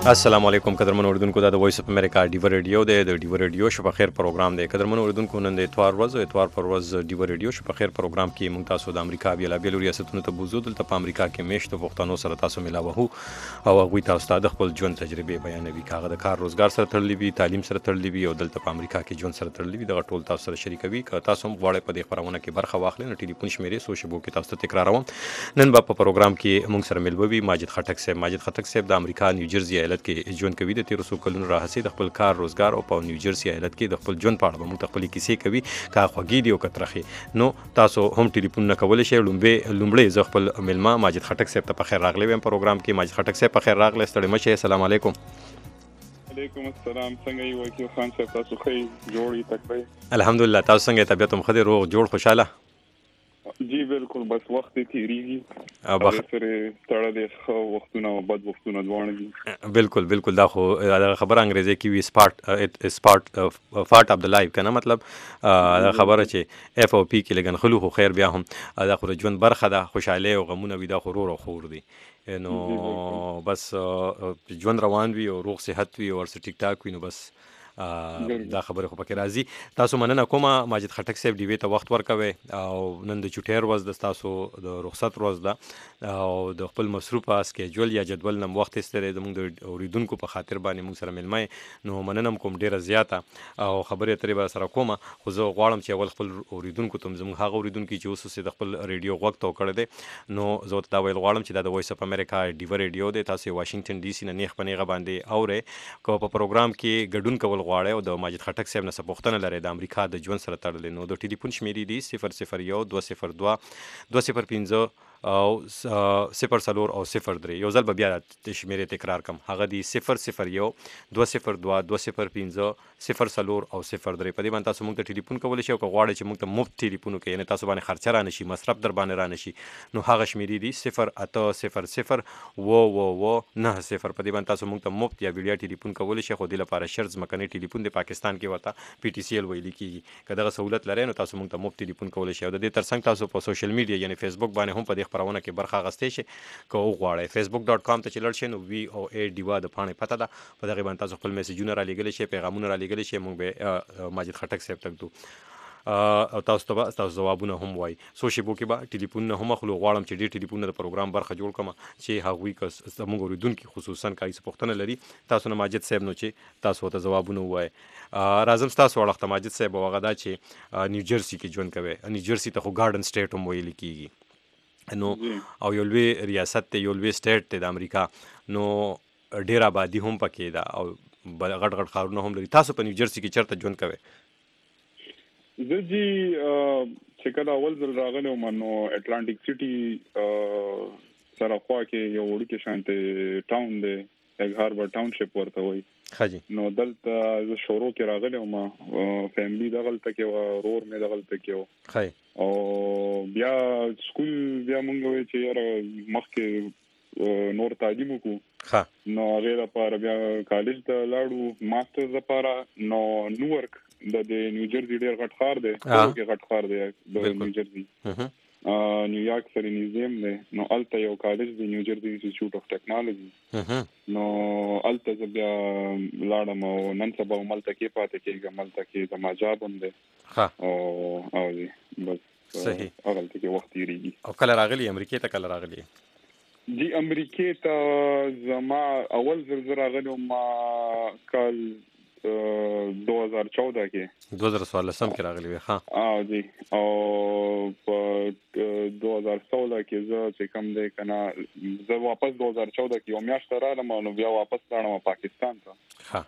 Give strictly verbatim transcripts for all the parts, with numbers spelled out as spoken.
السلام علیکم قدرمن اوریدونکو دا د وایس اف امریکا ډیو ریډیو دی د ډیو ریډیو شپه خیر پروګرام دی. قدرمن اوریدونکو نن د اتوار ورځ او اتوار پر ورځ ډیو ریډیو شپه خیر پروګرام کې مونږ تاسو د امریکا بیل بیل ریاستونو ته بوزو. دلته په امریکا کې میشته وختونو سره تاسو ملاوه او هغه تاسو د خپل ژوند تجربه بیانوي. کاغه د کار روزګار سره تړلې وي، تعلیم سره تړلې وي او دلته په امریکا کې ژوند سره تړلې وي. دغه ټول تاسو سره شریکوي. که تاسو هم غواړئ په دې خبرونه کې برخه واخلئ نو ټلیفون شمیرې سو شبو کې تاسو ته تکراروم. نن په پروګرام کې مونږ سره ملوي ماجد خټک صاحب. ماجد خټک صاحب د امریکا نیوجرسي ایالت کې ژوند کوي. د تیر څو کلونو راهسي د خپل کار روزګار او په نیوجرسي ایالت کې د خپل ژوند په اړه مونږ خپل کیسې کوي. کا خوږی دی او کترخي نو تاسو هم ټلیفون نه کولای شئ. لومبه لومړی ز خپل ملما ماجد خټک صاحب ته په خیر راغلی ویم پروګرام کې. ماجد خټک صاحب په خیر راغلی، ستړي مشه. السلام علیکم. وعلیکم السلام. څنګه یو وکیل خان صاحب، تاسو ښه جوړی تکړه؟ الحمدلله. تاسو څنګه؟ طبیعت هم ښه دی، روغ جوړ خوشاله؟ جی بالکل، بس وخت تیریږي او بخ سره تړه د خو وختونه او بد وختونه دوانه دي. بالکل بالکل. دا خو خبره انګریزي کې وی سپارټ سپارټ فارټ اف د لایف کنه، مطلب دا خبره چې اف او پی کې لګن خلو خو خیر بیا هم دا خو ژوند برخه ده. خوشاله او غمونه وي دا خو ورو خور دي. نو بس ژوند روان وي او روغ صحت وي او ورس ټیک ټاک وي نو بس دا خبره خو پکې راځي. تاسو مننه کوم ماجد خټک صاحب دیوی ته وخت ورکوي او نن د چټیر ورځ د تاسو د رخصت ورځ ده او د خپل مصروفه سکیجول یا جدول نم وخت استره زموږ د اوریدونکو په خاطر باندې موږ سره ملمای نو مننه کوم ډیره زیاته او خبره ترې به سره کومه. خو زه غواړم چې اول خپل اوریدونکو ته زموږ هغه اوریدونکو چې اوس د خپل ریډیو وخت او کړی دی نو زه ته دا ویل غواړم چې دا د وایس اف امریکا ډیو ریډیو دی. تاسو واشنگټن ډي سي نه نیخ پنیغه باندې اوره کو په پروګرام کې ګډون کول غواړئ او د ماجد خټک صاحب نه څه پوښتنه لرئ د امریکا د ژوند سره تړلې نو د ټلیفون شمیرې دي صفر صفر یو دوه صفر دوه دوه صفر پنځه او صفر څلور او صفر درې. یو ځل به بیا د شمیرې تکرار کم، هغه دی صفر صفر یو دوه صفر دوه دوه صفر پنځه صفر څلور او صفر درې. په دې باندې تاسو موږ ته ټلیفون کولی شئ او که غواړئ چې موږ ته مفت ټلیفون وکړئ، یعنې تاسو باندې خرچه را نشي، مصرف در باندې را نشي، نو هغه شمیرې دي صفر اته صفر صفر اوه اوه اوه نهه صفر. په دې باندې تاسو موږ ته مفت یا ویډیا ټلیفون کولی شئ. خو دې لپاره شرط ځمکنی ټلیفون د پاکستان کې ورته پی ټي سی ایل ویل کېږي. که دغه سهولت لرئ نو تاسو موږ ته مفت ټلیفون کولی شئ او د دې ترڅنګ تاسو په سوشل میډیا یعنې فیسبوک باندې هم په دې خپرونه کې برخه اخیستی شئ. که وغواړئ فیسبوک ډاټ کام ته چې لاړ شئ نو وی او ای ډیوا د پاڼې پته ده، په دغې باندې تاسو خپل میسیجونه را لیږلی شئ، پیغامونه را لیږلی شئ، موږ به ماجد خټک صاحب ته ږدو او تاسو ته به تاسو ځوابونه هم وایي. څو شیبو کې به ټلیفونونه هم اخلو. غواړم چې ډېر ټلیفونونه د پروګرام برخه جوړ کړم چې هغوی که زموږ اورېدونکي خصوصا که هغوی څه پوښتنه لري تاسو نه ماجد صاحب نو چې تاسو ورته ځوابونه ووایئ. راځم ستاسو اړخ ته ماجد صاحب، او هغه دا چې نیوجرسي کې ژوند کوئ. نیوجرسي ته خو ګارډن سټیټ هم ویل کېږي نو او یو لوی ریاست دی، یو لوی سټیټ دی د امریکا، نو ډېر آبادي هم پکې ده او غټ غټ ښارونه هم لري. تاسو په نیوجرسي کې چېرته ژوند کوئ؟ زه جی چې کله اول ځل راغلم نو اټلانټیک سټي سره خوا کې یو وړوکی شانته ټاون دی، ایګ هاربر ټاونشپ ورته وایي. نو دلته زه شروع کې راغلم، فیملی دغلته کې وه، رور مې دغلته کې و او بیا سکول بیا مونږ وایي چې یاره مخکې نور تعلیم وکړو نو هغې لپاره بیا کالج ته لاړو ماسټرز لپاره. نو نیویارک د نیوجرسي ډېر غټ ښار دی، کې غټ ښار دی د نیوجرسي، نیویارک سره نږدې دی. نو هلته یو کالج دی، نیوجرسي انسټیټیوټ اف ټیکنالوژي. نو هلته زه بیا لاړم او نن سبا هم هلته کې پاتې کېږم. هلته کې زما جاب هم دی او او دی بس هغلته کې وخت تېرېږي. او کله راغلي امریکې ته؟ کله راغلي جی امریکې ته زما اول ځل زه راغلی وم کال دو هزار چودہ کې، دو هزار څوارلسم کې راغلی وې. ها او جی او په دو هزار سولہ کې زه چې کوم دی که نه زه واپس دو هزار چودہ کې یو میاشت رالم نو بیا واپس لاړم پاکستان ته.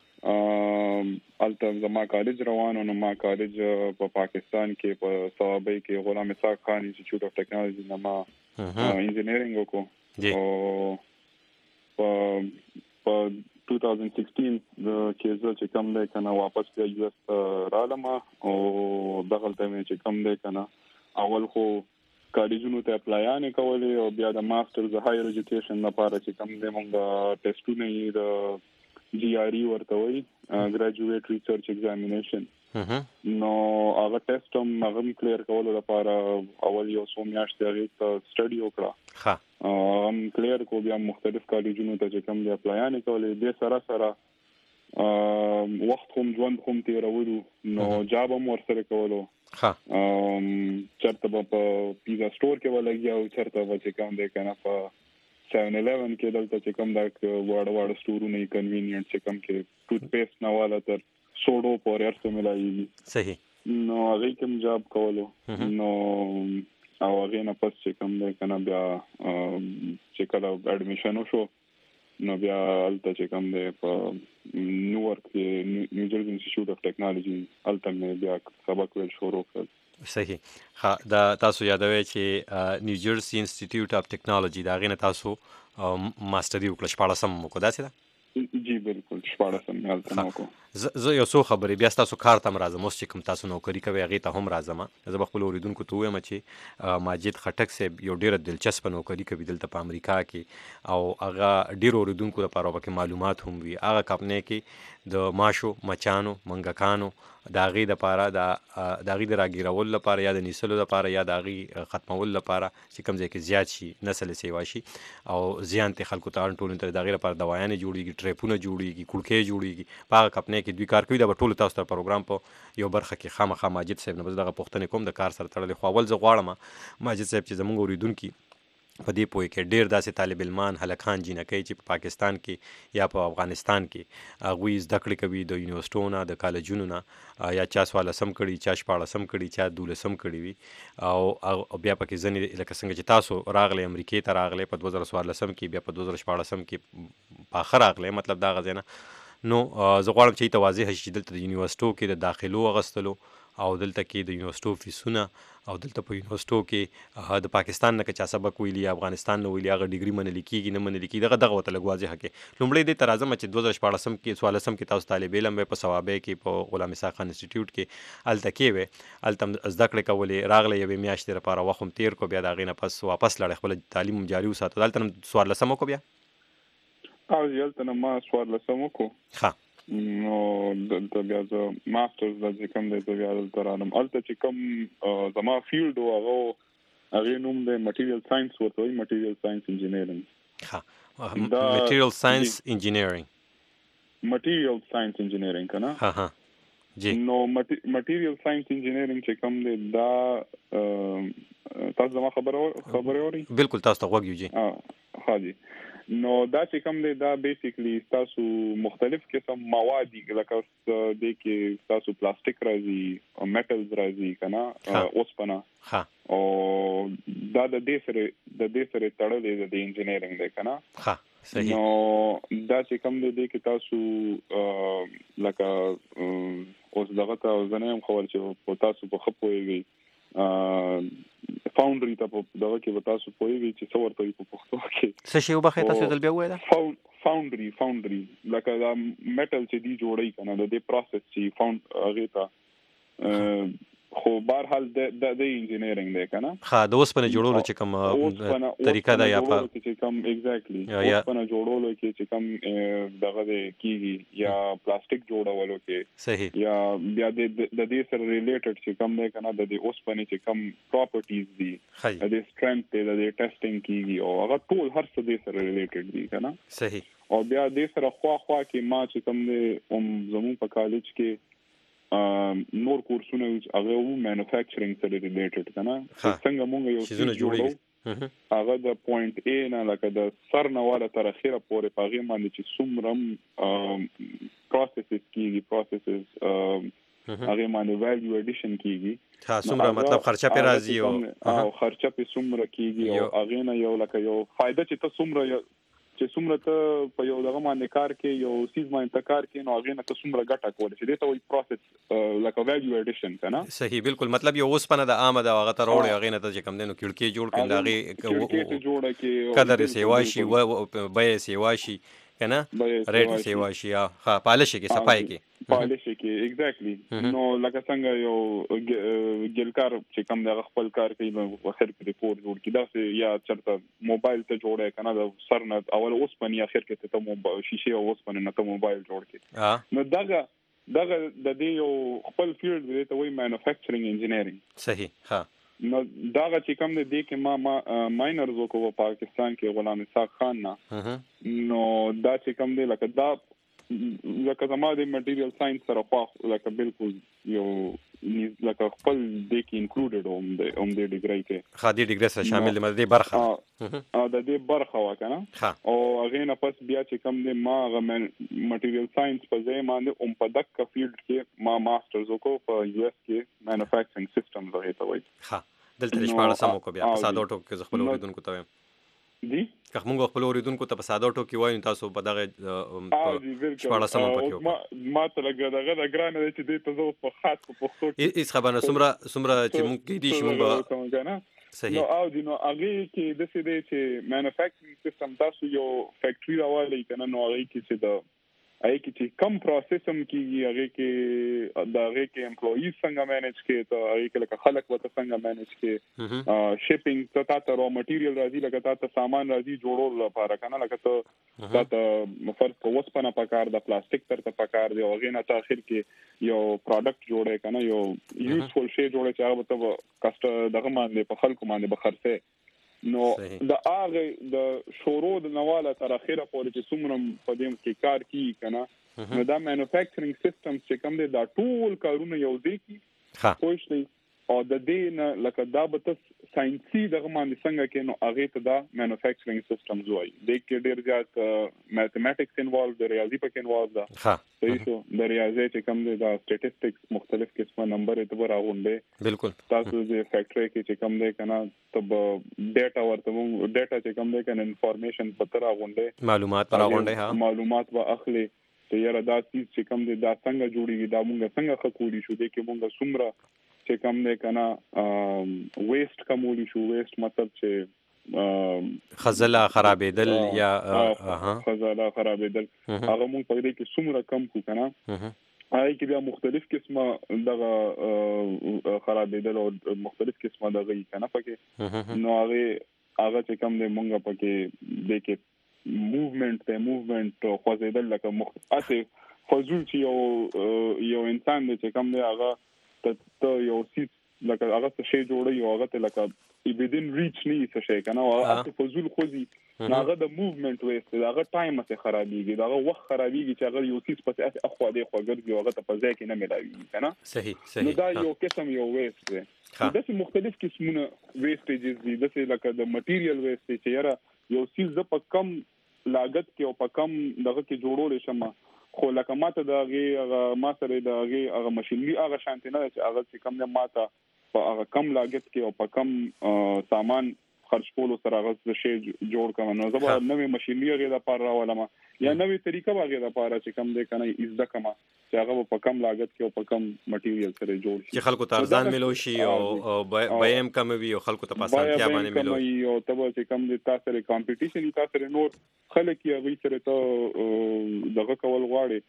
هلته زما کالج روان و نو ما کالج په پاکستان کې په صوابۍ کې غلام اسحاق خان انسټیټیوټ اف ټیکنالوژي نه ما انجینیرینګ وکړو او په ټو تاوزنډ سکسټین کې زه چې کوم دی که نه واپس بیا یو ایس رالم او دغلته مې چې کوم دی که نه اول خو کالجونو ته اپلایانې کولې او بیا د ماسټرز د هایر ایجوکیشن لپاره چې کوم دی مونږ د ټیسټونه یې د جی آر ای ورته وایي ګریجویټ ریسرچ ایگزامینیشن نو هغه ټیسټ هم هغه کلیر کولو لپاره اول یو څو میاشتې هغه ته سټډي وکړه ها هم کلیر کو بیا مختلف کالجونو ته چې کوم دی اپلایان کولې د سره سره وخت هم ژوند هم تیرولو نو جاب هم ورسره کولو ها ام چرته په پیزا سٹور کې ولګي او چرته په چې کوم دی کنه په سیون الیون کې دلته چې کوم دا واړه واړه سٹورونه کنوینینټ چې کوم کې ټوت پیسټ نه والا تر سوډو پورې ارته ملایي صحیح نو هغه کوم جاب کولو نو او هغه نه پس چې کوم دی کنه بیا چې کله اډمیشن وشو نو بیا الته چې کوم دی په نیویارک کې نیو جرسی انسټیټیوټ اف ټیکنالوژي الته مې بیا سبق ویل شروع کړ صحیح ها دا تاسو یادوي چې نیو جرسی انسټیټیوټ اف ټیکنالوژي دا غینه تاسو ماستری وکړه شپاړسم مو کو دا څه ده جی بالکل شپاړسم مې الته نو کو زه یو څو خبرې بیا تاسو کار ته راځم اوس چې کوم تاسو نوکری کوي هغه ته هم راځم زه خپل اوریدونکو ته وایم چې ماجد خټک صاحب یو ډیره دلچسپ نوکری کوي دلته په امریکا کې او هغه ډیر اوریدونکو لپاره به معلومات هم وي هغه کمپنی کې د ماشو مچانو منګکانو د هغې دپاره د د هغې د راګیرولو لپاره یا د نیسلو لپاره یا د هغې ختمولو لپاره چې کوم ځای کې زیات شي نسل یې سیوا شي او زیان ته خلکو ته ټولنې ته د هغې لپاره دوايانې جوړېږي ټریپونه جوړېږي کوړکۍ جوړېږي په هغه کمپنۍ کې دوی کار کوي دا به ټولو تاسو ته پروګرام په یو برخه کې خامخا ماجد صاحب نه به زه دغه پوښتنې کوم د کار سره تړلې خو اول زه غواړم ماجد صاحب چې زموږ اوریدونکي په دې پوهې کې ډېر داسې طالب علمان هلکان جینکۍ چې په پاکستان کې یا په افغانستان کې هغوی زده کړې کوي د یونیورسټو نه د کالجونو نه یا چا څوارلسم کړي چا شپاړسم کړي چا دولسم کړي وي او بیا پکې ځینې لکه څنګه چې تاسو راغلی امریکې ته راغلی په دوه زره څوارلسم کې بیا په دوه زره شپاړسم کې په آخر راغلی مطلب دا غځای نه نو زه غواړم چې ته واضح شي دلته د یونیورسټو کې د داخلو اغستلو او دلته کې د یونیورسټو فیسونه او دلته په یونیورسټو کې د پاکستان نه که چا سبق ویلي یا افغانستان نه ویلي هغه ډیګري منلی کېږي نه منلی کېږي دغه دغه ورته لږ واضحه کړې لومړی دې ته راځم چې دوه زره شپاړسم کې څوارلسم کې تاسو طالب علم وی په ثوابۍ کې په غلام اسحاق خان انسټیټیوټ کې هلته کې وی هلته هم زده کړې کولې راغلی یوې میاشتې لپاره وخت هم تېر کړو بیا د هغې نه پس واپس لاړې خپله تعلیم هم جاري وساتو دلته هم څوارلسم وکړو بیا او هلته نه ما څوارلسم وکړو ښه نو دلته بیا زه ماسټرز د چې کوم دی زه بیا دلته رالم هلته چې کوم زما فیلډ و هغه هغې نوم دی مټیریل ساینس ورته وایي مټیریل ساینس انجینیرنګ ښه مټیریل ساینس انجینیرنګ مټیریل ساینس انجینیرنګ که نه ها ها جی نو مټیریل ساینس انجینیرنګ چې کوم دی دا تاسو زما خبره خبرې اورئ بالکل تاسو ته غوږ یو جی ها جی نو دا چې کوم دی دا بیسیکلی تاسو مختلف قسم مواد دي لکه د کې تاسو پلاستیک راځي میټلز راځي کنه اوسپنه او دا د دې سره د دې سره تړلې د انجینیرینګ دی کنه ها صحیح نو دا چې کوم دی کې تاسو لکه اوس دغه ته ځنه خبر چې تاسو په خپويږي فاونډري ته په دغه کې به تاسو پوهیږئ چې څه ورته وایي په پښتو کې څه شی وبخښئ تاسو ځل بیا ووایه فاونډري فاونډري لکه دا میټل چې دی جوړوي که نه د دې پروسس چې فاونډ هغې ته خو بهرحال د د انجینیرینګ دی که نه ښه د اوسپنې جوړولو چې کوم طریقه ده یا په چې کوم ایګزیکټلي اوسپنه جوړولو کې چې کوم دغه دی کېږي یا پلاستیک جوړولو کې صحیح یا بیا د دې سره ریلیټډ چې کوم دی که نه د دې اوسپنې چې کوم پراپرټیز دي د دې سټرنګث دی د دې ټیسټینګ کېږي او هغه ټول هر څه دې سره ریلیټډ دي که نه صحیح او بیا دې سره خوا خوا کې ما چې کوم دی زموږ په کالج کې نور کورسونه هغه وو مینوفیکچرینګ سره ریلیټډ کنه څنګه مونږ یو څه جوړو هغه د پوینټ ا نه لکه د سر نه والا تر اخره پورې پاغي باندې چې څومره پروسیسز کیږي پروسیسز هغه باندې ویلیو اډیشن کیږي ها څومره مطلب خرچه په راځي او خرچه په څومره کیږي او هغه نه یو لکه یو فائدہ چې ته څومره چې څومره ته په یو دغه باندې کار کې یو سیز باندې ته کار کې نو هغې نه ته څومره ګټه کولی شي دې ته وایي پروسس لکه ویلیو ایډیشن که نه صحیح بالکل مطلب یو اوسپنه د عامه ده هغه ته راوړې هغې نه ته چې کوم دی نو کړکۍ جوړ کړي د هغې جوړه کړي قدر یې سیوا شي بیه یې سیوا شي که نه ریټ یې سیوا شي ښه پالش یې کې صفای کې پالش کې ایگزیکټلی نو لکه څنګه یو ګلکار چې کوم دی هغه خپل کار کوي نو اخر کې ریپورټ جوړ کړي داسې یا چېرته موبایل ته جوړی که نه د سر نه اول اوسپنې اخر کې ته شیشې او اوسپنې نه ته موبایل جوړ کړي نو دغه دغه د دې یو خپل فیلډ دی ته وایي مینوفیکچرینګ انجینیرینګ. صحیح. ها نو دغه چې کوم دی کې ما ما ماینرز وکړو په پاکستان کې غلام اسحاق خان نه. نو دا چې کوم دی لکه دا لکه زما د مټیریل ساينس سره خو لکه بالکل یو لکه خپل د کې انکلودډ اوم د اوم د ډیګری کې خا دې ډیګری سره شامل دی د برخه ا د دې برخه وکنه او هغه نه پس بیا چې کوم دی ما غو مټیریل ساينس په ځای باندې اوم په دک فیلډ کې ما ماسترز وکړو په یو اس کې مینوفیکچرینګ سیستم لري ته وایي. ها دلته شپږ سمو کو بیا په ساده ټوک کې خپل اوریدونکو ته دي که موږ خپل اوریدونکو ته په ساده ټوکی وایو تاسو په دغه شپږ سمو پکې ما ما ته لګا دغه د ګرانه چې دې ته زو په خاص په پښتو کې هیڅ خبره سمره سمره چې موږ کې دي چې موږ صحیح نو او دي نو هغه کې د څه دی چې مینوفیکچرینګ سیستم تاسو یو فیکټری راوړی کنه نو هغه کې چې د هغه کې چې کم پروسیسم کیږي هغه کې د هغه کې امپلویز څنګه مینیج کې ته هغه کې لکه خلک وته څنګه مینیج کې شیپینګ ته تاسو را مټیریل راځي لکه تاسو سامان راځي جوړول لپاره کنه لکه ته تاسو فرض کو وسپنه پکار د پلاستیک تر ته پکار دی هغه نه ته اخر کې یو پروډکټ جوړه کنه یو یوزفول شی جوړه چې هغه ته کاست دغه باندې په خلکو باندې بخرسه نو د هغه د شورو د نواله تر اخره پورې چې څومره په دې کې کار کوي کنه نو دا مینوفیکچرینګ سیستم چې کوم دی دا ټول کارونه یو ځای کی خوښ او د دې نه لکه دا به تاسو ساينسي دغه باندې څنګه کې نو هغه ته دا مینوفیکچرینګ سیستم زوي د کې ډیر زیات میتھمیټکس انوالو د ریاضي پکې انوالو ده. ها صحیح شو د ریاضي چې کوم دی دا سټیټسټکس مختلف قسمه نمبر ته راغونډه بالکل تاسو د فیکټری کې چې کوم دی کنه تب ډیټا ورته ډیټا چې کوم دی کنه انفارمیشن پته راغونډه معلومات راغونډه ها معلومات به اخلي ته یاره دا چې کوم دی دا څنګه جوړیږي دا مونږ څنګه خکوړي شو د کې مونږ څومره چې کوم دی کنه ویسټ کومولی شو ویسټ مطلب چې خزله خرابېدل یا ها خزله خرابېدل هغه مونږ په دې کې څومره کم کو کنه هغه کې بیا مختلف قسمه دغه خرابېدل او مختلف قسمه دغه کنه پکې نو هغه هغه چې کوم دی مونږ پکې د کې موومېنټ ته موومېنټ خوځېدل لکه مختلف فزول چې یو یو انسان دی چې کوم دی هغه ته یو سیټ لکه هغه څه شی جوړي او هغه ته لکه within reach نه څه شي کنه او هغه فزول خوځي هغه د موومېنټ وېست هغه ټایم څخه خرابيږي هغه وخت خرابيږي چې هغه یو سیټ پته اخو دی خو ګرځي هغه ته په ځای کې نه ملایي کنه صحیح صحیح نو دا یو قسم یو وېست دی د څه مختلف قسمونه وېستېجز دي د څه لکه د مټیریل وېست چې یاره یو سیټ په کم لاګت کې او په کم دغه کې جوړول شمه خو لکه ماته د هغه ما سره د هغه هغه ماشينري هغه شانتي نه چې هغه چې کم نه ماته په هغه کم لاګت کې او په کم سامان خرج کولو سره هغه شی جوړ کړم نو زه به نوې ماشينري هغه د پاره راولم یا نوې طریقه هغه د پاره چې کم دې کنه از د کما چې هغه په کم لاګت کې او په کم مټیریل سره جوړ شي چې خلکو ته ارزان ملو شي او بایم کم وي او خلکو ته پاسانتیا باندې ملو او تبه چې کم دې تاسو سره کمپټیشن تاسو سره نور خلک یې هغه سره ته دغه کول غواړي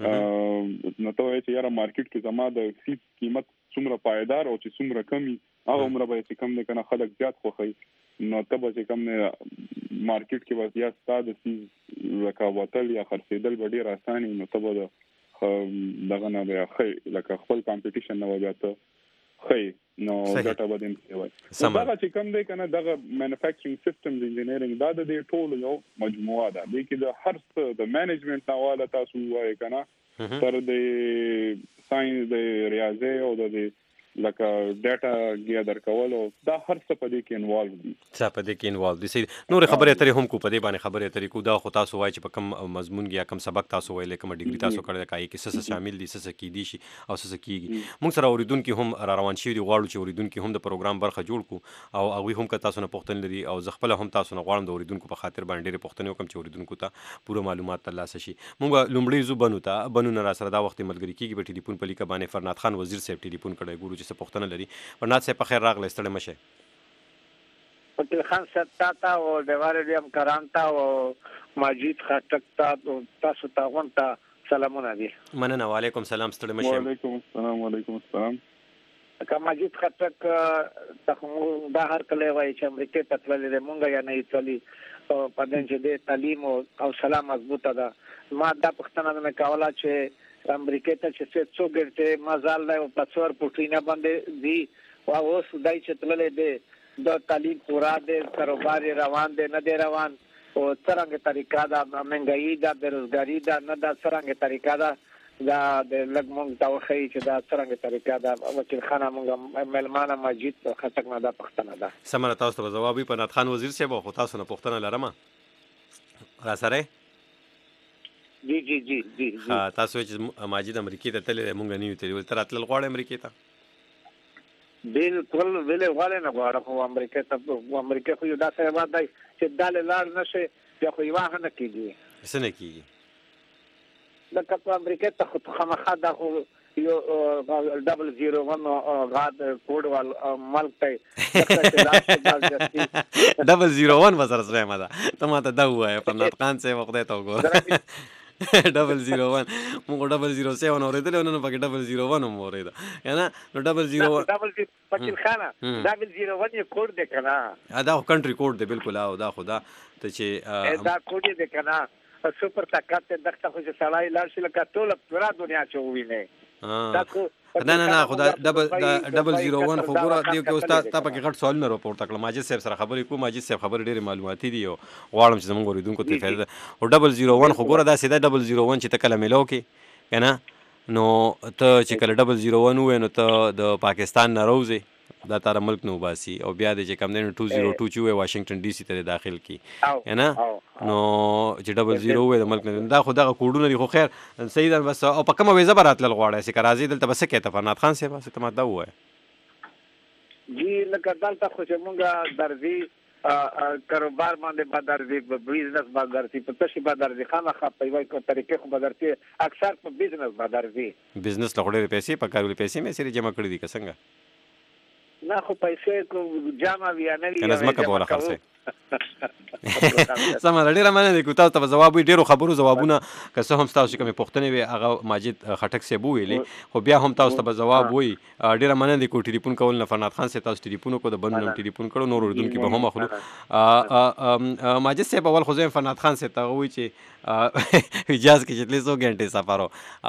نو ته چې یاره مارکیټ کې زما د فیس قیمت څومره پایدار او چې څومره کمی هغه عمره به چې کم نه کنه خلک زیات خوخي نو ته به چې کم نه مارکیټ کې بس یا ستاسو فیس رکاوټل یا خرڅېدل به ډیر اسانه نو ته به دغه نه به خې لکه خپل کمپټیشن نه وځاته خې نو ډاټا به دې وي دا چې کوم دی کنه دغه مینوفیکچرینګ سیستمز انجینیرینګ دا د دې ټول یو مجموعه ده د کې د هر څه د مینجمنت نواله تاسو وایي کنه تر د ساينس د ریاضي او د لکه ډاټا ګیدر کول او دا هر څه په دې کې انوالو دي څه په دې کې انوالو دي نور خبرې اترې هم کو په دې باندې خبرې اترې کو دا خو تاسو وایي چې په کوم مضمون کې یا کوم سبق تاسو وایي کوم ډیګري تاسو کړی کای کې څه څه شامل دي څه څه کې دي شي او څه څه کیږي موږ سره اوریدونکو هم را روان شي دي غواړو چې اوریدونکو هم د پروګرام برخه جوړ کو او هغه هم که تاسو نه پوښتنه لري او زه خپل هم تاسو نه غواړم د اوریدونکو په خاطر باندې ډېر پوښتنه وکم چې اوریدونکو ته پوره معلومات ترلاسه شي موږ لومړی زو بنو ته بنو نه را سره دا وخت ملګری کیږي په ټلیفون په لیکه باندې فرناد خان وزیر صاحب ټلیفون کړی ګورو چې څه پوښتنه لري فرناد صاحب په خیر راغلی ستړی مشه پټل خان صاحب تا او د وارډیم کرانتا او ماجید خټک تا تاسو ته غونټه سلامونه دي مننه وعلیکم سلام ستړی مشه وعلیکم السلام وعلیکم السلام که ماجید خټک ته دا هر کله وایي چې امریکا ته تللی مونږ یا نه تللی په دې چې د تعلیم او سلام مضبوطه ده ما دا پښتنه نه کوله چې امریکا ته چې څه څو ګټه مزال له پڅور پټینا باندې دی او اوس دای چې تللې دی د تعلیم پورا دی کاروبار روان دی نه دی روان او څنګه طریقه دا منګایی دا بیروزګاری دا نه دا څنګه طریقه دا دا د لګمون توخی چې دا څنګه طریقه دا وکیل خانه مونږ ملمانه مجید خطک نه دا پښتنه دا سمره تاسو ته جواب په نات خان وزیر صاحب خو تاسو نه پښتنه لرم را سره جی جی جی جی ها تاسو چې ماجد امریکای ته تللی مونږ نه یو تللی تر اتل غواړم امریکای ته بالکل ویلې غواړم نه غواړم خو امریکا ته امریکا خو یو داسې هېواد دی چې دال لار نشي بیا خو یې واه نه کېږي څه نه کېږي لکه په امریکا ته خو خامخا دا خو یو ډبل زیرو ون غاد کوډ وال ملک ته ډبل زیرو ون وسره سره ما دا ته ما ته دا وایې په نات خان څه وخت ته وګوره ډبل زیرو ون موږ ډبل زیرو سیون اورېدل نو پکې ډبل زیرو ون هم اورېده کنه نو ډبل زیرو ون ډبل پکې خانه ډبل زیرو ون یې کوډ دی کنه دا کنټری کوډ دی بالکل او دا خدا ته چې دا کوډ دی کنه سپر طاقت دغه خو چې سړی لاړ شي لکه ټول پورا دنیا چې وویني نه نه نه خدا ډبل ډبل زیرو ون خو ګوره دیو کې استاد تا پکې غټ سوال نه راپورته کړل ماجد صاحب سره خبرې کوم ماجد صاحب خبرې ډېرې معلوماتي دي او غواړم چې زموږ اوریدونکو ته فایده او ډبل زیرو ون خو ګوره دا سیده ډبل زیرو ون چې ته کله میلو کې کنه نو ته چې کله ډبل زیرو ون وې نو ته د پاکستان نه روزي دا تار ملک نو باسي او بیا د چې کم دین دو زیرو دو چې وې واشنگټن ډي سي ته داخل کی نه نو چې ډبل زیرو وې د ملک نه دا خو دغه کوډونه دي خو خیر صحیح ده بس او په کومه ویزه براتل غواړي چې راځي دلته بس کې ته فرنات خان صاحب څه ته ما دا وای جی لکه دلته خو چې مونږه درځي کاروبار باندې بدرځي بزنس بدرځي په تشي بدرځي خامخا په یوه طریقې خو بدرځي اکثر په بزنس بدرځي بزنس له وړې پیسې په کارول پیسې مې سره جمع کړې دي که څنګه نه خو پیسې کو جامع وی نه وی کنه زما کوله خرڅه سم ډیره مننه دي کو تاسو ته جواب ډیرو خبرو جوابونه که څه هم تاسو کوم پوښتنه وي هغه ماجد خټک سی بو ویلې خو بیا هم تاسو ته جواب وي ډیره مننه دي کو ټلیفون کول نه فرنات خان سي تاسو ټلیفون کو د بند ټلیفون کړو نور اردن کې به هم اخلو ماجد سی په ول خو زم فرنات خان سي ته وی چې اجازه کې چې څو غنټه سفر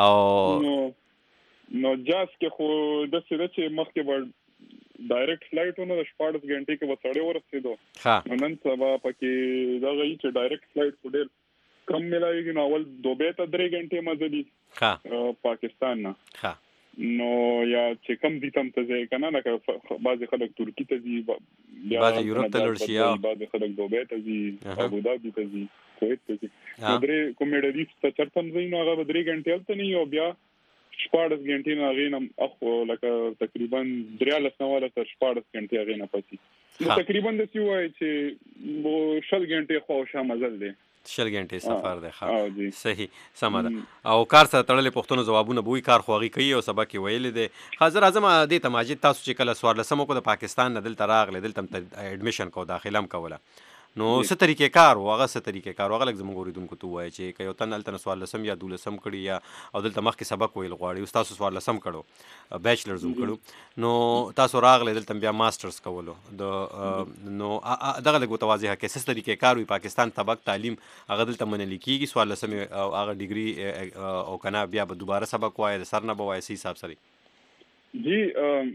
او نو جاز کې خو د سره چې مخکې ور ډایرکټ فلایټونه د شپږ غنټې کې وسړې ورسېدو ها نن سبا پکې دا غي چې ډایرکټ فلایټ ډېر کم ملایږي نو اول دوبه ته درې غنټې مزدي ها پاکستان نه ها نو یا چې کم دي تم ته ځای کنه نه بعض خلک ترکی ته دي بعض یورپ ته لړشیا بعض خلک دوبه ته دي ابو ظبي ته دي کویت ته دي درې کومېډریس ته چرته ځای نو هغه درې غنټې تل نه یو بیا شپاړس غنټې نه غینم اخو لکه تقریبا دریالس نه ولا تر شپاړس غنټې غینه پاتې نو تقریبا د سی وای چې مو شل غنټې خو شامل دي شل غنټې سفر دی ښه صحیح سم ده او کار سره تړلې پښتنو جوابونه بوې کار خوغي کوي او سبا کې ویل دي حاضر اعظم دې ته ماجد تاسو چې کله سوار لسمو کو د پاکستان نه دلته راغله دلته اډمیشن کو داخلم کوله نو څه طریقې کار وغه څه طریقې کار وغه لږ زموږ اوریدونکو ته وایي چې که یو تن هلته سوال لسم یا دولسم کړي یا او دلته مخکې سبق ویل غواړي تاسو سوال لسم کړو بیچلرز هم کړو نو تاسو راغلی دلته بیا ماسټرز کولو د نو دغه لږ متواضح کې څه طریقې کار وي پاکستان طبق تعلیم هغه دلته منل کېږي سوال لسم او هغه ډیګري او کنه بیا به دوباره سبق وایي د سر نه به وایي حساب سره جی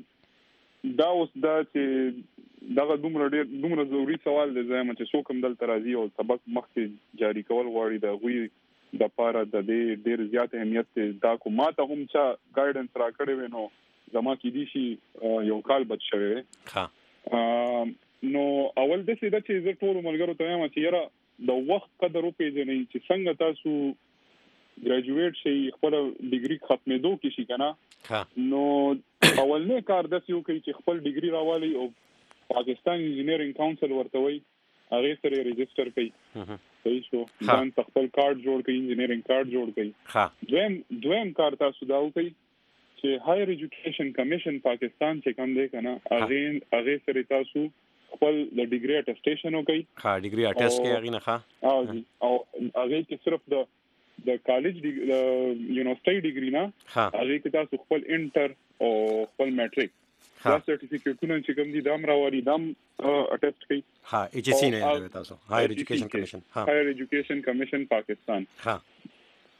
دا اوس دا چې دغه دومره ډیر دومره ضروري سوال دی زما چې څوک هم دلته راځي او سبق مخکې جاری کول غواړي د غوي د پاره د ډیر ډیر زیات اهمیت دا کو ماته هم چا ګایډنس را کړی وینو زما کې دي شي یو کال بچ شوی ها نو اول د څه د چې زه ټول ملګرو ته وایم چې یاره د وخت قدر وپېژنئ چې څنګه تاسو ګریجویټ شي خپل ډیګري ختمېدو کې شي کنه نو اولنې کار د څه کوي چې خپل ډیګري راوالي او پاکستان انجینیرینګ کونسل ورته وي هغه سره ريجستره کوي صحیح شو ځان خپل کارت جوړ کوي انجینیرینګ کارت جوړ کوي ها دویم دویم کار تاسو دا کوي چې هایر ایجوکیشن کمیشن پاکستان چې کوم دی کنه هغه هغه سره تاسو خپل د ډیګري اټیسټیشن وکړي ها ډیګري اټیسټ کوي هغه نه ها او هغه کې صرف د د کالج یونیورسيټي ډیګري نه هغه کې تاسو خپل انټر او خپل میټریک دا سرټیفیکټونه چې کوم دي دام راوړي دام اټیسټ کوي ها ایچ سی نه دی تاسو هایر ایجوکیشن کمیشن ها هایر ایجوکیشن کمیشن پاکستان ها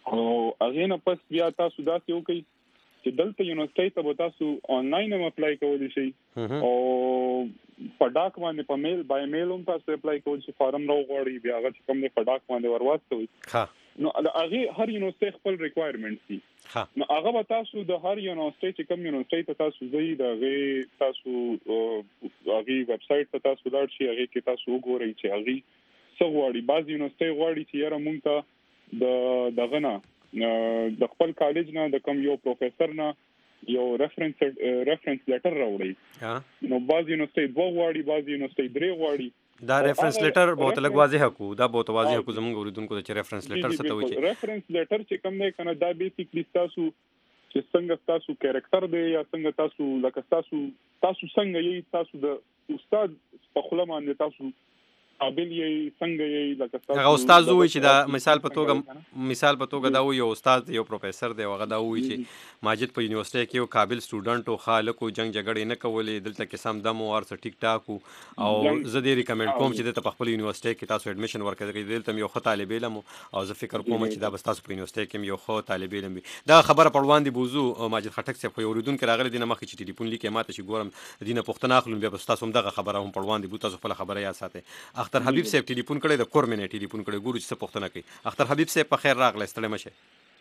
او هغه نه پس بیا تاسو داسې وکړئ چې دلته یونیورسيټي ته تاسو آنلاین هم اپلای کولی شئ او په ډاک باندې په میل بای میل هم تاسو اپلای کولی شئ فارم راوغواړئ بیا هغه کوم نه په ډاک باندې ورواستوي ها نو هغه هر یونیورسيټي خپل ریکوایرمنټس دي ها نو هغه به تاسو د هر یونیورسيټي چې کوم یونیورسيټي ته تاسو ځئ د هغه تاسو هغه ویب سټ ته تاسو لاړ شئ هغه کې تاسو وګورئ چې هغه څو غواړي بعض یونیورسيټي غواړي چې یاره مونږ ته د دغه نه د خپل کالج نه د کوم یو پروفیسور نه یو ریفرنس ریفرنس لیټر راوړي نو بعض یونیورسيټي دوه غواړي بعض یونیورسيټي درې غواړي دا ریفرنس لیټر به تلګ واضح کو دا به واضح کو زموږ اوریدونکو ته ریفرنس لیټر څه ته وایي ریفرنس لیټر چې کوم نه کنه دا بیسیکلی تاسو چې څنګه تاسو کریکټر دی یا څنګه تاسو لکه تاسو تاسو څنګه یې تاسو د استاد په خله باندې تاسو قابل یې څنګه یې لکه تاسو هغه استاد وایي چې دا مثال په توګه مثال په توګه دا یو استاد یو پروفیسور دی هغه دا وایي چې ماجد په یونیورسيټي کې یو قابل سټوډنټ او خالق او جنگ جګړې نه کولې دلته کې سم دم او ارڅ ټیک ټاک او زه دې ریکمند کوم چې د خپل یونیورسيټي کې تاسو اډمیشن ورکړئ دلته یو ښه طالب علم او زه فکر کوم چې دا بس تاسو په یونیورسيټي کې یو ښه طالب علم وي دا خبره په وړاندې بوزو ماجد خټک صاحب خو اوریدونکو راغلي دینه مخکې چې ټلیفون لیکه ماته شي ګورم دینه پښتنه اخلم بیا تاسو هم دغه خبره هم په وړاندې بو تاسو خپل خبره یا ساتي اختر حبیب صاحب ټلیفون کړی د کور منې ټلیفون کړی ګورو چې څه پوښتنه کوي اختر حبیب صاحب په خیر راغلی ستړی مشه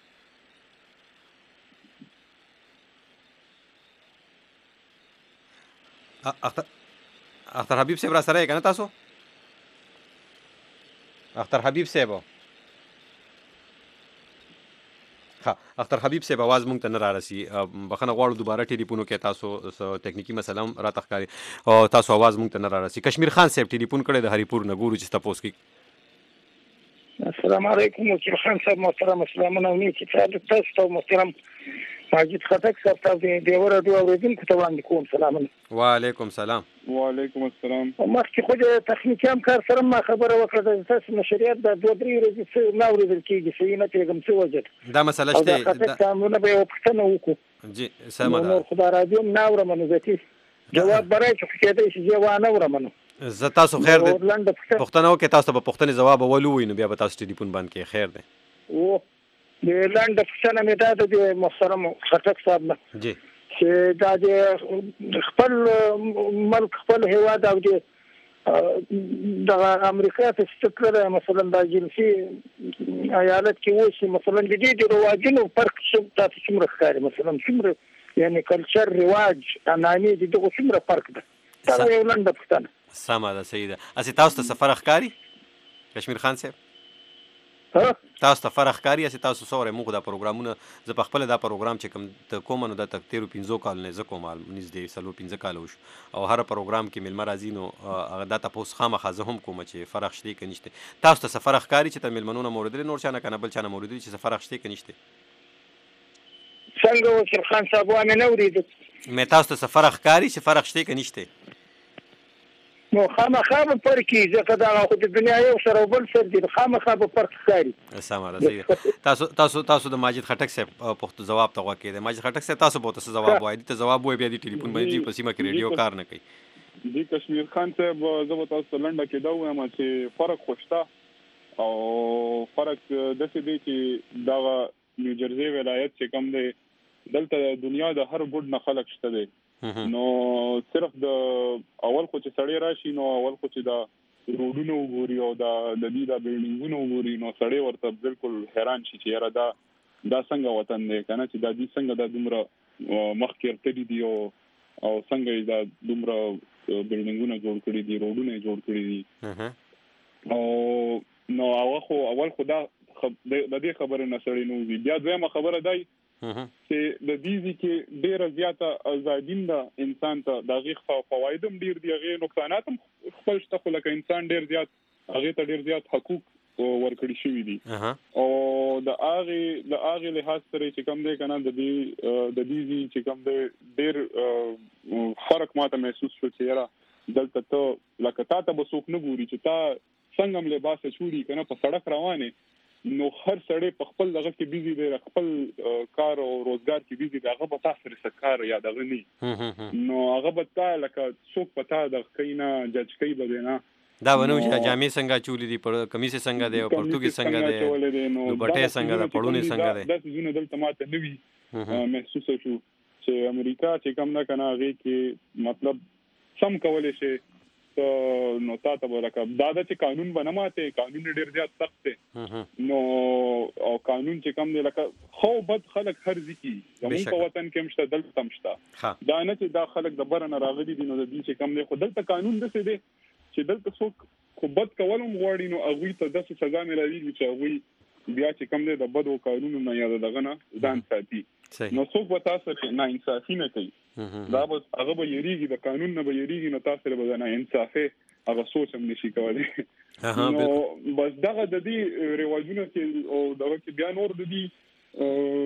اختر اختر حبیب صاحب را سره یې کنه تاسو اختر حبیب صاحب ها اختر حبیب صاحب आवाज مونږ ته نه را رسي بخنه غواړو دوباره ټلیفون کې تاسو ټکنیکی مسله هم را تخکاري او تاسو आवाज مونږ ته نه را رسي کشمیر خان صاحب ټلیفون کړی د هریپور نه ګورو چې تاسو کې السلام علیکم وکیل خان صاحب محترم اسلامونه امید چې تاسو ته محترم ماجد خټک صاحب تاسو دې ورته اوریدونکو ته وړاندې کوم سلامونه وعلیکم سلام وعلیکم السلام مخکې خو د تخنیکي همکار سره ما خبره وکړه د تاسو نشریات د دوه درې ورځې څخه نه اوریدل کېږي چې نه پیغام څه وجه دا مسله شته دا تاسو به وختونه وکړو جی سلام نو خدای راځي نو اورم نو ذاتی جواب برای چې کېدای شي جواب نه اورم زه تاسو خیر دی پښتنه وکي تاسو به پښتني جواب ولوي نو بیا به تاسو ټلیفون باندې کې خیر دی او د لاند پښتنه مې دا د محترم خټک صاحب نه جی چې دا د خپل ملک خپل هیواد او د امریکا ته ستکړه مثلا د جنسي ایالت کې وشي مثلا د دې د رواجونو فرق څه تاسو څومره ښکاري مثلا څومره یعنی کلچر رواج اناني د دغه څومره فرق ده دا یو لاند پښتنه سمه ده سیده اسی تاسو ته سفر ښکاری کشمیر خان صاحب تاسو ته فرق ښکاری اسی تاسو سره موږ دا پروګرامونه زه په خپل دا پروګرام چې کوم ته کوم نو د تکتیرو پنځو کال نه زکو مال نږدې سلو پنځه کال وش او هر پروګرام کې ملمر راځي نو هغه دا تاسو خامخا زه هم کوم چې فرق شته کې نشته تاسو ته سفر ښکاری چې ته ملمنونه موردل نور چانه کنه بل چانه موردل چې فرق شته کې نشته څنګه وکیل خان صاحب وانه نو ورید مې تاسو ته سفر ښکاری چې فرق شته کې نشته نو خامخا به پر کې ځکه دا خو د دنیا یو سره بل سر دي خامخا به پر ښکاری سم راځي تاسو تاسو تاسو د ماجد خټک صاحب پښتو جواب ته وکړئ د ماجد خټک صاحب تاسو به تاسو جواب وایي ته جواب وایي بیا د ټلیفون باندې په سیمه کې ریډیو کار نه کوي دی کشمیر خان صاحب زه به تاسو لنډه کې دا وایم چې فرق خوشته او فرق د څه دی چې دا نیوجرسي ولایت چې کوم دی دلته دنیا د هر ګډ نه خلک شته دي نو صرف د اول خو چې سړی راشي نو اول خو چې دا روډونو وګوري او دا د دې د بلډینګونو وګوري نو سړی ورته بالکل حیران شي چې یاره دا دا څنګه وطن دی کنه چې دا دې څنګه دا دومره مخکې تللی دی او او څنګه دا دومره بلډینګونه جوړ کړي دي روډونه جوړ کړي دي او نو اول خو اول خو دا د دې خبره نه سړی نو بیا دویمه خبره دی چې د دې کې ډیره زیاته ازادي ده انسان ته د غیخ فواید هم ډیر دي غي نقصانات هم خپل شته خو لکه انسان ډیر زیات هغه ته ډیر زیات حقوق ورکړي شوی دي او د هغه د هغه لحاظ سره چې کوم دی کنه د دې د دې چې کوم دی ډیر فرق ماته محسوس شو چې یاره دلته ته لکه تا ته بسوک نه ګوري چې تا څنګه لباس چوری کنه په سړک روانه نو هر سړی په خپل دغه کې بيزي دی خپل کار او روزګار کې بيزي دی هغه به تاسو سره کار یا دغه نه نو هغه به تا لکه څوک پتا د کینا جج کوي به نه دا ونه چې جامې څنګه چولې دي پر کمیس څنګه دی او پرتګي څنګه دی نو بټې څنګه ده پړونی څنګه دی دا څه دلته ماته نوي محسوس شو چې امریکا چې کوم نه کنه هغه کې مطلب سم کولې شي نو تاسو به راکا دا د قانون بنماته قانون ډیر زیات سخت دی نو او قانون چې کوم دی لکه خو بد خلک هر ځکي زموږ په وطن کې مشته دلته مشته دا نه چې دا خلک د برنه راغلي دي نو د دې چې کوم دی خو دلته قانون دسه دی چې دلته څوک خو بد کولم غواړي نو هغه ته د سزا ملایي چې هغه بیا چې کوم دی د بدو قانونو نه یاد دغه نه ځان ساتي نو څوک به تاسو نه انصافي نه کوي دا به هغه به یریږي د قانون نه به یریږي نو تاسو به نه انصافي هغه سوچ هم نشي کولای نو بس دغه د دې رواجونه کې او دغه کې بیا نور د دې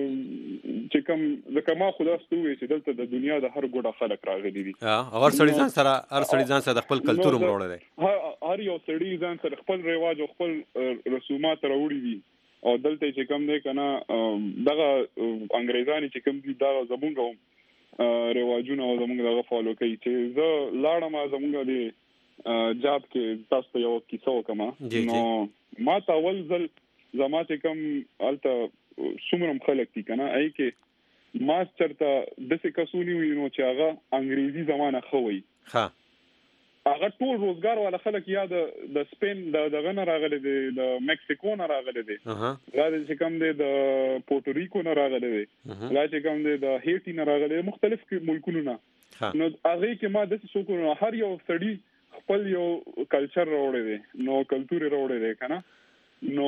چې کوم د کما خدا ستوي چې دلته د دنیا د هر ګوډه خلک راغلي دي ها هر سړي ځان سره هر سړي ځان سره خپل کلتور مروړل دي هر یو سړي ځان سره خپل رواج او خپل رسومات راوړي دي او دلته چې کوم دی کنه دغه انګريزاني چې کوم دي دا زمونږ رواجونه او زمونږ دغه فالو کوي چې زه لاړم زمونږ دی جاب کې تاسو یو کیسه وکما نو ما تاول ځل زما چې کوم الته څومره خلک دي کنه اي کې ماستر ته د څه کسونی وي نو چې هغه انګريزي زمانہ خوي ها هغه ټول روزګار والا خلک یا د سپین د دغه نه راغلي دي د مکسیکو نه راغلي دي اها دا چې کوم دي د پورټوریکو نه راغلي دي دا چې کوم دي د هیټي نه راغلي مختلف ملکونو نه نو هغه کې ما د څه شو هر یو سړی خپل یو کلچر راوړی دی نو کلتور راوړی دی کنه نو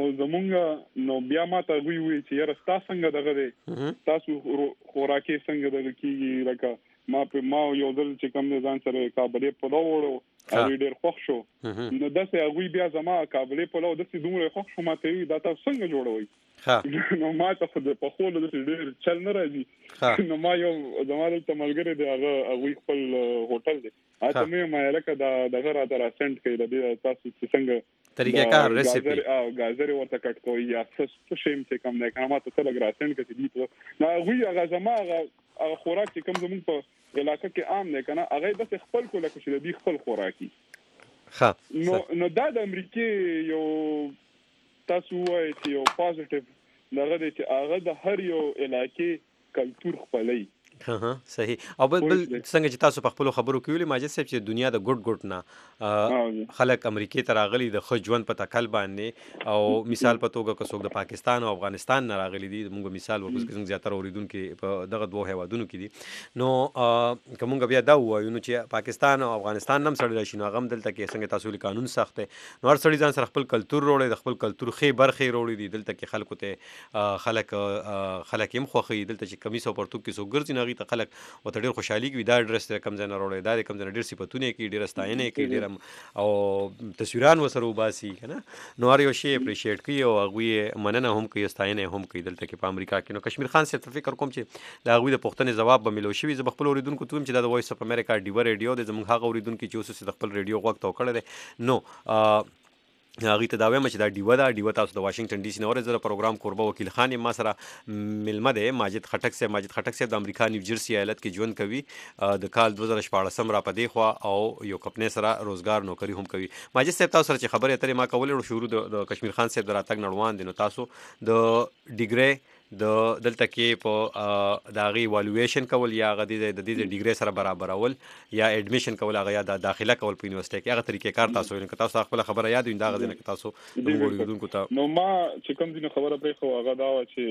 زمونږ نو بیا ما ته وی وی چې یاره تاسو څنګه دغه دی تاسو خوراکي څنګه دغه کیږي لکه ما په ما یو ځل چې کوم ځان سره کابلې په لور او ډېر خوښ شو نو داسې هغه بیا زما کابلې په لور داسې دومره خوښ شو ما ته دا تاسو څنګه جوړوي نو ما ته په خو له ډېر چل نه راځي نو ما یو زما د تملګری دی هغه هغه خپل هوټل دی اته مې ما لکه دا دغه را تر سنت کوي د تاسو څنګه طریقه کار ریسیپي او غازر ورته کټ کوي یا څه شیم چې کوم نه کومه ته څه لګراسن کوي دي نو هغه هغه زما هغه خوراک چې کوم زموږ په علاقه کې عام نه کنه هغه د خپل کوله کې د دې خپل خوراکي ها نو نو دا د امریکای یو تاسو وایي چې یو پوزټیو دغه چې هغه د هر یو علاقې کلچر خپلای ها ها صحیح او بل بل څنګه چې تاسو په خپل خبرو کې ویلي ماجد صاحب چې دنیا د ګډ ګډ نه خلک امریکای ته راغلي د خو ژوند په تکل باندې او مثال په توګه که څوک د پاکستان او افغانستان نه راغلي دي موږ مثال ورکوم چې څنګه زیاتره اوریدونکو په دغه دوه هیوادونو کې دي نو کومه بیا دا وایو نو چې پاکستان او افغانستان هم سره راشي نو غم دلته کې څنګه تاسو قانون سخت دی نو هر سړي ځان سره خپل کلتور وروړي د خپل کلتور خې برخې وروړي دي دلته کې خلکو ته خلک خلک هم خوخي دلته چې کمیس او پرتوک کې سو ګرځي ته خلک او ډېر خوشحالي کوي دا ډرس کم ځای نه وروړي دا کم ځای ډېر صفاتونه کوي ډېر ستاینه کوي ډېر او تصویران وسره وباسي کنه نو هر یو شی اپریشیټ کوي او هغه مننه هم کوي ستاینه هم کوي دلته کې په امریکا کې نو کشمیر خان صاحب فکر کوم چې دا هغه د پښتنې جواب به ملو شي زه خپل اوریدونکو ته چې دا د وایس اف امریکا ډیو ریډیو د زموږ هغه اوریدونکو چې اوس د خپل ریډیو وخت او کړل نو هغه ته دا وایم چې دا ډیو دا ډیو تاسو د واشنگټن ډي سي نور زره پروګرام کوربه وکیل خان ما سره ملمه ده ماجد خټک صاحب ماجد خټک صاحب د امریکا نیو جرسي ایالت کې ژوند کوي د کال دو هزار شپاړس را پدې خو او یو کپنې سره روزګار نوکری هم کوي ماجد صاحب تاسو سره چې خبرې اترې ما کولې شروع د کشمیر خان صاحب دراتګ نړوان دي نو تاسو د ډیګری د دلته کې په داغي والویشن کول یا غدي د دې ډیګری سره برابرول یا اډمیشن کول هغه یا د داخله کول په یونیورسيټي کې هغه طریقې کار تاسو وینئ که تاسو خپل خبره یاد وین دا غدي نه تاسو وګورئ ته نو ما چې کوم دي خبره پرې خو هغه دا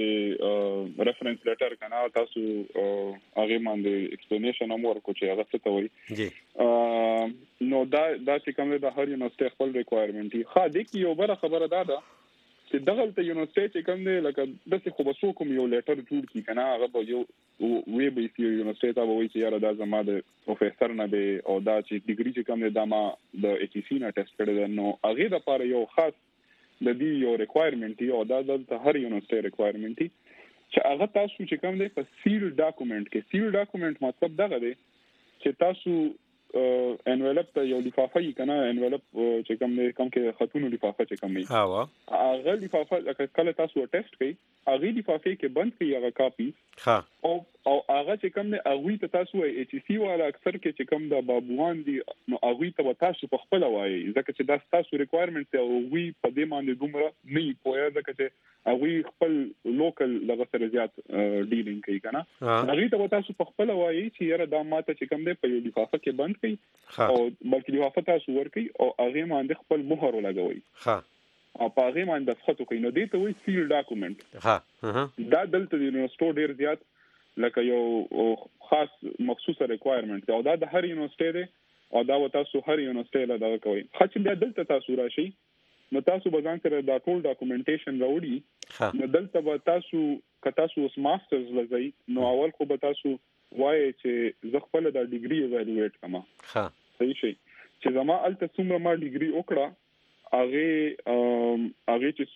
چې ریفرنس لیټر کنه تاسو هغه باندې ایکسپلینیشن امور کو چې هغه څه ته وایي جی نو دا دا چې کوم د هر یونیورسيټي خپل ریکوایرمنت دي خا دې کې یو بل خبره دا ده چې دغه ته یونیورسيټي چې کوم دی لکه د څه خو به څوک یو لیټر جوړ کی کنه هغه به یو وی به سی یونیورسيټي ته وایي چې یاره دا زما د پروفیسور نه دی او دا چې ډیګري چې کوم دی دا ما د ایچ ای سی نه ټیسټ کړی نو هغه د لپاره یو خاص د دې یو ریکوایرمنت دی او دا د هر یونیورسيټي ریکوایرمنت دی چې هغه تاسو چې کوم دی په سیل ډاکومنت کې سیل ډاکومنت مطلب دغه دی چې تاسو انویلپ ته یو لفافه یې کنه انویلپ چې کوم نه کوم کې خطونو لفافه چې کوم نه ها وا هغه لفافه کله تاسو ټیسټ کړئ هغه لفافه کې بند کړئ هغه کاپی ها او او هغه چې کوم نه هغه ته تاسو ایچ سی والا اکثر کې چې کوم د بابوان دي نو هغه ته تاسو په خپل وایي ځکه چې دا تاسو ریکوایرمنټ او وی په دې باندې دومره نه پوهه ځکه چې هغه خپل لوکل لغه سره زیات ډیلینګ کوي کنه هغه ته تاسو په خپل وایي چې یاره دا ماته چې کوم دی په یو لفافه کې بند کړئ او بلکې لفافه تاسو ورکړئ او هغه باندې خپل مهر ولګوي ها او په هغه باندې دفتر کوي نو دې ته وایي سیل ډاکومنت ها دا دلته د یونیورسيټي ډیر زیات لکه یو خاص مخصوصه ریکوایرمنٹ او دا د هر یونیورسيټي دی او دا تاسو هر یونیورسيټي له دا کوي خاص بیا دلته تاسو راشي نو تاسو به ځان سره دا ټول ډاکومنټیشن راوړي نو دلته به تاسو که تاسو اوس ماسترز لځئ نو اول خو به تاسو وایي چې زه خپل دا ډیګري ایوالویټ کما ها صحیح شي چې زما الته څومره ما ډیګري وکړه هغه هغه چې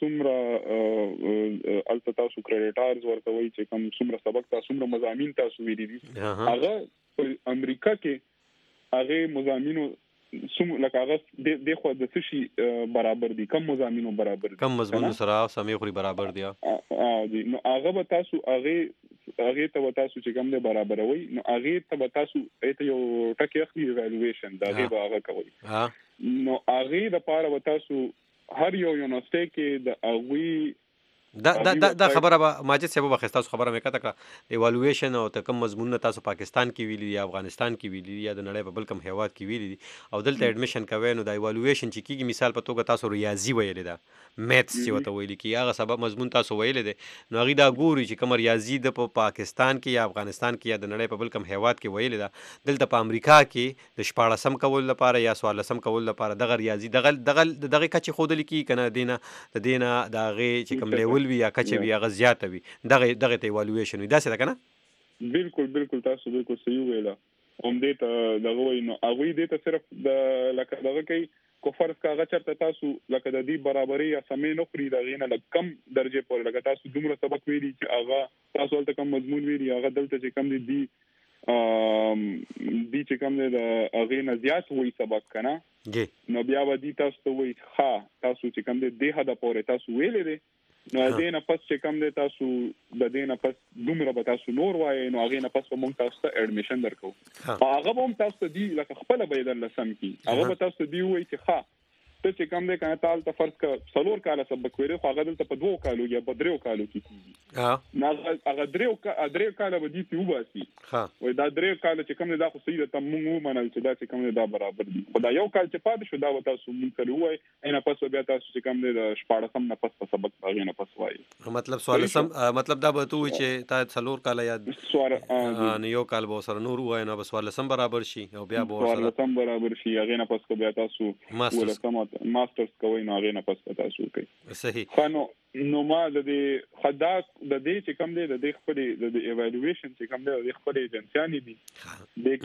څومره الته تاسو کریډیټارز ورته وایي چې کوم څومره سبق تاسو څومره مضامین تاسو ویلي دي هغه په امریکا کې هغه مضامینو سم لکه هغه د خو د شي برابر دي کم مضامینو برابر دي کم مضمون سره سمې خوري برابر دي ا دي نو هغه به تاسو هغه هغه ته تاسو چې کوم دی برابر وي نو هغه ته تاسو ایته یو ټکی اخلي ایوالویشن دا هغه هغه کوي نو هغه د پاره تاسو هر یو یونیورسيټي کې د هغه دا دا دا خبره به ماجد صاحب به خستاسو خبره مې کته کړه ایوالویشن او تکم مضمون تاسو پاکستان کې ویلي یا افغانستان کې ویلي یا د نړۍ په بل کوم هیواد کې ویلي او دلته اډمیشن کوي نو د ایوالویشن چې کیږي مثال په توګه تاسو ریاضي ویلې ده میثس چې وته ویلي کی هغه سبب مضمون تاسو ویلې ده نو هغه دا ګوري چې کوم ریاضي د پاکستان کې یا افغانستان کې یا د نړۍ په بل کوم هیواد کې ویلې ده دلته په امریکا کې د شپاړسم کول لپاره یا سوالسم کول لپاره دغه ریاضي دغه دغه دغه کچې خودل کی کنه دینه د دینه دغه چې کوم لیول وی یا کچې وی هغه زیاته وي دغه دغه ته ایوالویشن وي دا څه ده کنه بالکل بالکل تاسو بالکل صحیح ویلا هم دې ته دغه وینو هغه دې ته صرف د لکه دغه کوي کو فرض کاغه چرته تاسو لکه د دې برابرۍ یا سمې نه خوري دغه نه لکه کم درجه پورې لکه تاسو دومره سبق ویلي چې هغه تاسو ولته کم مضمون ویلي هغه دلته چې کم دي ام دي چې کم دي د هغه نه زیات وي سبق کنه نو بیا ودی تاسو ته وي ښه تاسو چې کم دي د هدا پورې تاسو ویلې دي نو دې نه پس چې کم دی تاسو د دې نه پس دومره به تاسو نور وایي نو هغه نه پس به مونږ تاسو ته اډمیشن درکو هغه به هم تاسو ته دی لکه خپل به در لسم کی هغه به تاسو دی وایي چې ښه ته چې کم دی کنه تاسو ته فرض ک څلور کاله سبق ویری خو هغه دلته په دوه کالو یا په درو کالو کې کیږي ها نه هغه درو درو کاله به دي په وباسي ها وای دا درو کاله چې کم دی دا خو سیده ته مونږ منل چې دا چې کم دی دا برابر دي خدای یو کال چې پاتې شو دا به تاسو مونږ سره وای نه پس بیا تاسو چې کم دی د شپاړسم نه پس په سبق باغې نه پس وای مطلب سوال سم مطلب دا به تو چې تا څلور کاله یا سوال نه یو کال به سره نور وای نه بس سوال سم برابر شي او بیا به سره سم برابر شي هغه نه پس کو بیا تاسو ماسترز ماسترز کوي نو هغه نه پس تاسو کوي صحیح خانو نو ما د دې خدا د دې چې کم دی د دې خپل د ایوالویشن چې کم دی د خپل ایجنسیانی دي د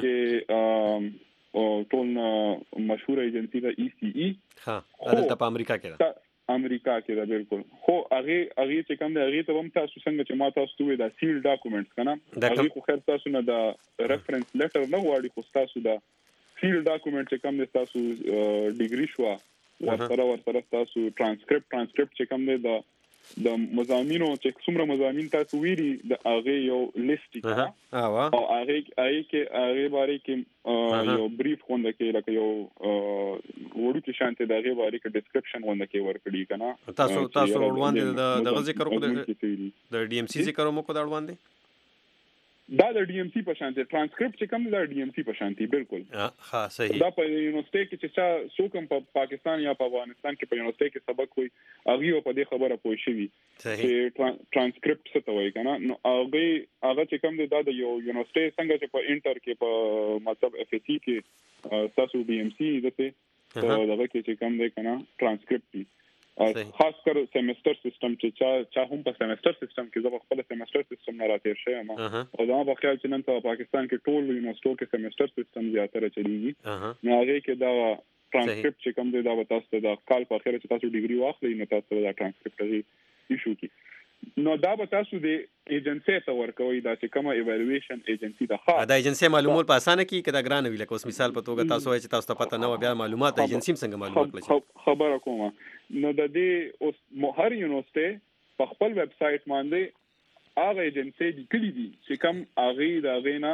کې او ټول مشهور ایجنسی د ای سی ای ها دلته په امریکا کې ده امریکا کې ده بالکل خو هغه هغه چې کم دی هغه ته هم تاسو څنګه چې ما تاسو ته دا سیل ډاکومنټس کنه هغه خو خیر تاسو نه دا ریفرنس لیټر نه غواړي خو تاسو دا سیل ډاکومنټ چې کم دی تاسو ډیګري شو ورسره ورسره تاسو ټرانسکرپټ ټرانسکرپټ چې کوم دی د د مضامینو چې څومره مضامین تاسو ویری د هغه یو لیست دی او هغه هغه کې هغه باره کې یو بریف غونډه کې لکه یو وړو کې شانته د هغه باره کې ډسکرپشن غونډه کې ورکړي کنه تاسو تاسو وړاندې د دغه ذکر وکړو د ډي ام سی ذکر مو کو دا وړاندې دا د ډي ام سی په شانتي ټرانسکرپټ چې کوم دا ډي ام سی په شانتي بالکل ها صحیح دا په یونیورسيټي کې چې څو کوم په پاکستان یا په افغانستان کې په یونیورسيټي کې سبق وي هغه په دې خبره پوه شي چې ټرانسکرپټ څه ته وایي کنه نو هغه هغه چې کوم دا د یو یونیورسيټي څنګه چې په انټر کې په مطلب اف ای سی کې تاسو ډي ام سی دته دغه کې چې کوم دی کنه ټرانسکرپټ خاص کر سیمستر سیستم چې چا چا هم په سیمستر سیستم کې زه خپل سیمستر سیستم نه راتیر شوم او دا په خیال چې نن په پاکستان کې ټول یونیورسيټو کې سیمستر سیستم زیاتره چلیږي نو هغه کې دا ټرانسکرپټ چې کوم دی دا تاسو د کال په اخر چې تاسو ډیګري واخلئ نو تاسو دا ټرانسکرپټ ایشو کی نو دا به تاسو د ایجنسی ته ورکوي دا چې کومه ایوالویشن ایجنسی ده. ها دا ایجنسی معلومول په اسانه کې کدا ګران وی لکه اوس مثال په توګه تاسو وایي چې تاسو ته پته نه و بیا معلومات د ایجنسی څنګه معلومات کړئ خبره کوم. نو د دې اوس هر یونیورسيټي په خپل ویب سټ باندې هغه ایجنسی د کلی دي چې کوم هغه د غینا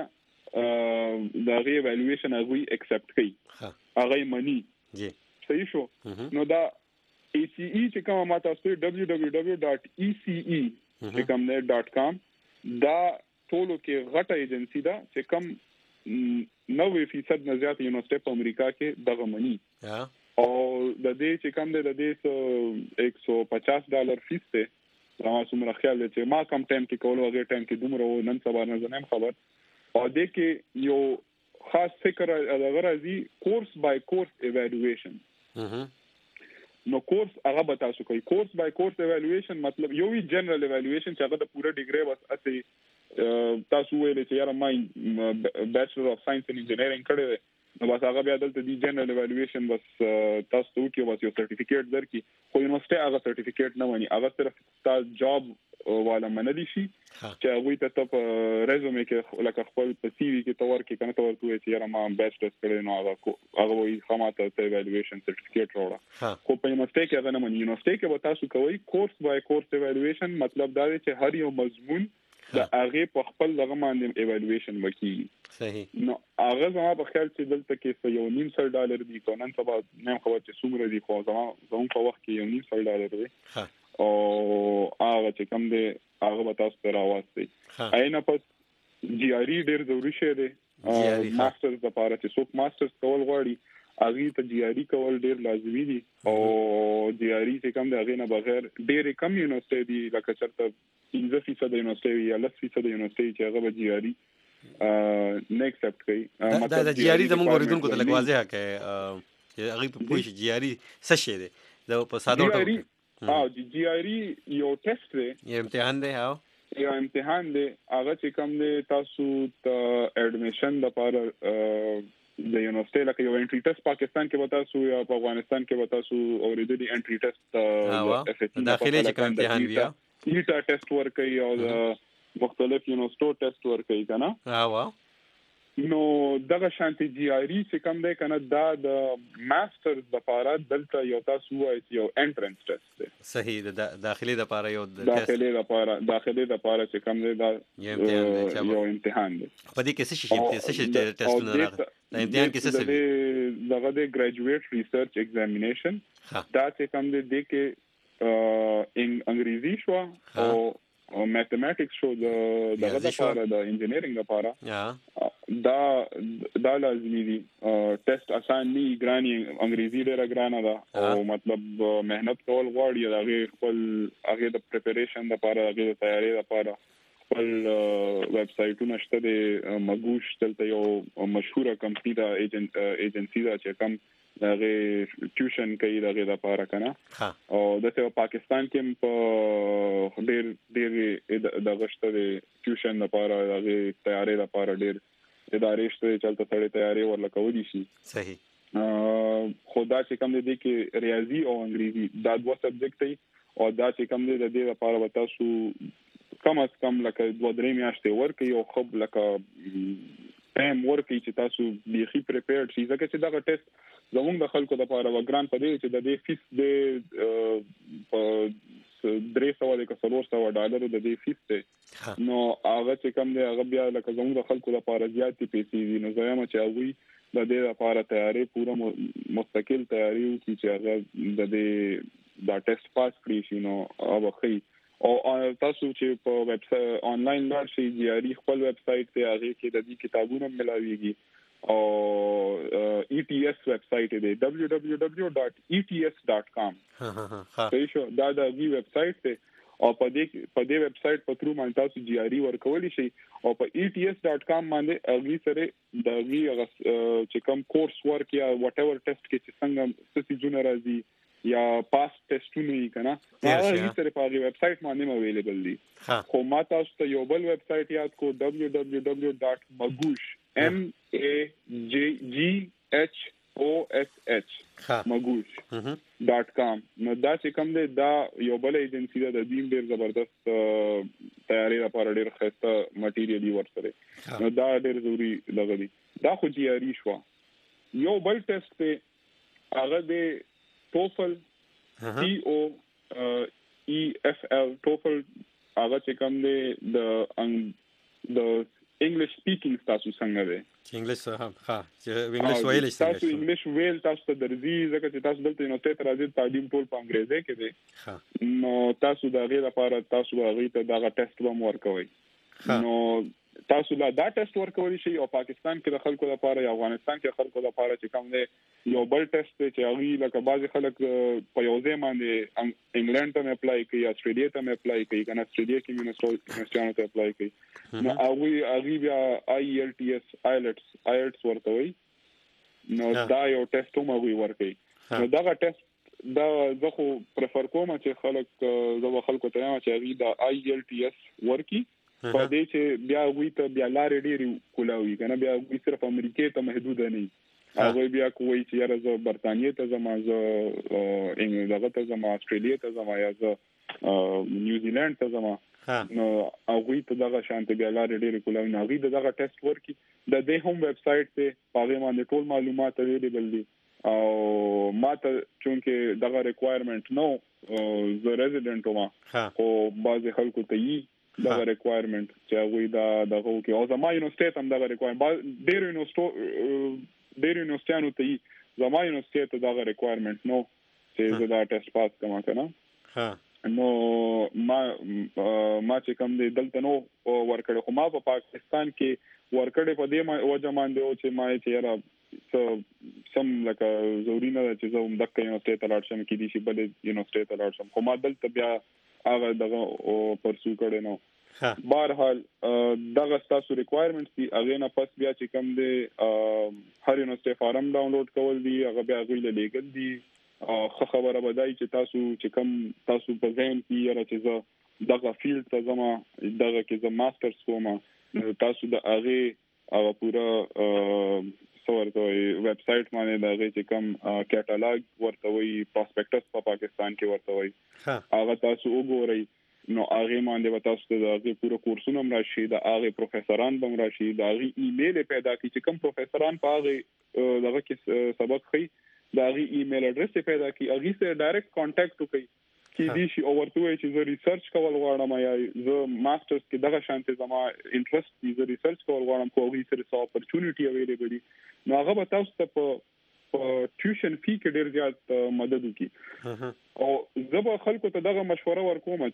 د غي ایوالویشن هغه ایکسپټ کوي هغه منی جی صحیح شو. نو دا ای سی ای چې کوم ما تاسو دبليو دبليو دبليو ډاټ ای سی ای چې کوم نه ډاټ کام دا ټولو کې غټه ایجنسی ده چې کوم نوې فیصد نه زیات یونیورسيټي په امریکا کې دغه منی او د دې چې کوم د دې ایک سو پچاس ډالر فیس ته ما څومره خیال دی چې ما کم ټایم کې کولو هغه ټایم کې دومره نن سبا نه زنم خبر او د کې یو خاص فکر هغه راځي کورس بای کورس ایوالویشن. نو کورس هغه به تاسو کوي کورس بای کورس ایوالویشن مطلب یو وی جنرال ایوالویشن چې هغه د پوره ډیګری بس اته تاسو ویل چې یاره ما بیچلر اف ساينس ان انجینیرینګ کړی نو بس هغه بیا دلته دی جنرال ایوالویشن بس تاسو ته کې بس یو سرټیفیکیټ درکې خو یونیورسيټي هغه سرټیفیکیټ نه ونی هغه صرف تاسو جاب والا منلی شي چې هغه ته په ریزومه کې لکه خپل په سی وی کې تور کې کنه تور کوی چې یاره ما بیچلر کړی نو هغه هغه وی خامته ته ایوالویشن سرټیفیکیټ راوړه. خو په یونیورسيټي کې هغه نه منی. یونیورسيټي کې به تاسو کوي کورس بای کورس ایوالویشن مطلب دا دی چې هر یو مضمون د هغه په خپل دغه باندې ایوالویشن وکي. صحیح. نو هغه زما په خیال چې دلته کې یو نیم سل ډالر دی کو نن سبا نیم خبر چې څومره دی خو زما زموږ په وخت کې یو نیم سل ډالر دی او هغه چې کوم دی هغه به تاسو ته راوځي. اینه پس جی آر ای ډیر ضروري شی دی ماسترز لپاره چې څوک ماسترز کول غواړي هغه ته جی آر ای کول ډیر لازمي دي او جی آر ای چې کوم دی هغه نه بغیر ډیر کم یونیورسيټي دی لکه چرته پنځه فیصد یونیورسيټي یا لس فیصد یونیورسيټي چې هغه به جی آر ای نه ایکسپټ کوي. مطلب د جی آر ای د موږ اوریدونکو ته لګ واضح کوي چې هغه په پوه شي جی آر ای څه شی دی دا په ساده ډول او جی آر ای یو ټیسټ دی یو امتحان دی او یو امتحان دی هغه چې کوم دی تاسو ته اډمیشن لپاره د یونیورسيټي لکه یو انټری ټیسټ پاکستان کې وتا سو یا په افغانستان کې وتا سو اوریدلی انټری ټیسټ داخلي چې کوم امتحان بیا ایټا ټیسټ ورکوي او مختلف یونیورسيټي ټیسټ ورکوي کنه. ها وا نو دغه شانتي جی آر ای چې کوم دی کنه دا د ماسترز لپاره دلته یو تاسو وایي یو انټرنس ټیسټ دی. صحیح د داخلي لپاره یو د داخلي لپاره داخلي لپاره چې کوم دی دا یو امتحان دی. په دې کې څه شي څه شي ټیسټ نه راغلی دا امتحان کې څه څه دغه د ګریجویټ ریسرچ ایگزامینیشن دا چې کوم دی د کې ان انګریزي شو او او میتھمیټکس شو د دغه لپاره د انجینیرینګ لپاره دا دا لازمي دي. ټیسټ آسان ني ګراني انګریزي ډېر ګرانه ده او مطلب مهنت کول غواړي هغه خپل هغه د پریپریشن لپاره هغه د تیاری لپاره خپل ویب سټونه شته د مګوش تلته یو مشهوره کمپنی دا ایجنټ ایجنسی دا چې کوم دغه ټیوشن کوي دغه لپاره کنه او دته پاکستان کې په ډېر ډېر دغه شته د ټیوشن لپاره دغه تیاری لپاره ډېر ادارې شته چې تلته سړی تیاری ورلکه ودی شي. صحیح. خدا چې کوم دی کې ریاضي او انګریزي دا دوه سبجیکټ دي او دا چې کوم دی د دې لپاره وتا سو کم از کم لکه دوه درې میاشتې ورکې او خو لکه ټایم ورکې چې تاسو بيخي پریپیرډ شئ ځکه چې دا ټیسټ زموږ د خلکو لپاره وګران پدې چې د دې فیس د په درې سوه د څلور سوه ډالر د دې فیس ته نو هغه چې کوم دی هغه بیا لکه زموږ د خلکو لپاره زیاتې پیسې دي. نو زه یم چې هغه د دې لپاره تیاری پوره مستقل تیاری وکړي چې هغه د دې دا ټیسټ پاس کړی شي نو هغه خي او تاسو چې په ویب سټ آنلاین لار شي جی آر ای خپل ویب سټ ته هغه کې د دې کتابونو ملاويږي او ای ټی ایس ویب سټ دی دبليو دبليو دبليو ډاټ ای ټی ایس ډاټ کام. ها ها ها صحیح شو دا د وی ویب سټ ته او په دې په دې ویب سټ په ترو باندې تاسو جی آر ای ورکولی شي او په ای ټی ایس ډاټ کام باندې اغلی سره د وی چې کوم کورس ورک یا واټ ایور ټیسټ کې چې څنګه څه څه راځي یا پاس ټیسټونه یې کنه هغه سره په ویب سټ باندې اویلیبل دي. خو ما تاسو ته یو بل ویب سټ یاد کو دبليو دبليو دبليو ډاټ مګوش ام ای جی جی ایچ او ایس ایچ مګوش ډاټ کام. نو دا چې کوم دی دا یو بل ایجنسی ده د دې ډیر زبردست تیاری لپاره ډیر خسته مټیریال ورسره نو دا ډیر ضروری لګی. دا خو جیاری شو. یو بل ټیسټ ته هغه د توفل ټي او ای اف ال توفل هغه چې کوم دی د د انګلیش سپیکینګ تاسو څنګه دی چې انګلیش هم ها چې انګلیش ویل شي تاسو انګلیش ویل تاسو ته درځي ځکه چې تاسو دلته نو ته راځي تعلیم ټول په انګریزي کې دی ها نو تاسو دا غیر لپاره تاسو هغه ته دا ټیسټ به ورکوي. نو تاسو لا دا ټیسټ ورکوي شي او پاکستان کې د خلکو لپاره یا افغانستان کې خلکو لپاره چې کوم دی یو بل ټیسټ چې هغه لکه بعض خلک په یو ځای باندې انګلند ته اپلای کوي استرالیا ته اپلای کوي کنه استرالیا کې مینستریانو ته اپلای کوي نو هغه هغه بیا آی ال ټي اس آیلټس آیلټس ورته وي نو دا یو ټیسټ هم هغه ورکوي. نو دا ټیسټ دا زه خو پریفر کوم چې خلک زو خلکو ته چې هغه د آی ال ټي اس ورکی په دې چې بیا وی ته بیا لارې ډېری کولاوي کنه بیا وی صرف امریکای ته محدود نه هغه بیا کوی چې یاره زه برتانیې ته زما زه انګلند ته زما استرالیا ته زما یا زه نیوزیلند ته زما نو هغه ته دغه شانته بیا لارې ډېری کولاوي نو هغه دغه ټیسټ ورکی د دې هم ویب سټ ته هغه باندې ټول معلومات اویلیبل دي او ماته چونکه دغه ریکوایرمنت نو زه ریزیډنټ وم او بعض خلکو ته یې دا ریکوایرمنت چې هغه دا دغه کې او زما یونیورسيټي هم دا ریکوایرمنت ډېر یونیورسيټي ډېر یونیورسيټانو ته زما یونیورسيټي ته دا ریکوایرمنت نو چې زه دا ټیسټ پاس کوم کنه ها نو ما ما چې کوم دی دلته نو ورکړې خو ما په پاکستان کې ورکړې په دې ما وجه باندې او چې ما چې یاره سم لکه ضروري نه چې زه هم دغه یونیورسيټي ته لاړ شم کې دي چې بل یونیورسيټي ته لاړ شم خو ما دلته بیا هغه دغه پرسو کړي نو بهرحال دغه تاسو ریکوایرمنټس دي هغه نه پس بیا چې کوم دی هر یونیورسيټي فارم ډاونلوډ کول دي هغه بیا غوښتل لیګل دي خو خبره بدای چې تاسو چې کوم تاسو په ځین کې یا چې زه دغه فیلډ ته زما دغه کې زما ماسترز کوم تاسو د هغه او پورا څورته ویب سټ باندې دغه چې کوم کټالاګ ورته وي پروسپیکټس په پاکستان کې ورته وي هغه تاسو وګورئ نو هغه باندې تاسو ته دغه پورا کورسونه هم راشي د هغه پروفیسوران هم راشي د هغه ایمیل پیدا کی چې کوم پروفیسوران په هغه دغه کې سبق خي د هغه ایمیل اډرس پیدا کی هغه سره ډایرکټ کانټیکټ وکړي کې دي شي او ورته وي چې زه ریسرچ کول غواړم یا زه ماسترز کې دغه شانته زما انټرست دي زه ریسرچ کول غواړم خو هغه سره څو اپورتونټی اویلیبل دي نو هغه به تاسو ته په ټیوشن فی کې ډیر زیات مدد وکړي او زه به خلکو ته دغه مشوره ورکوم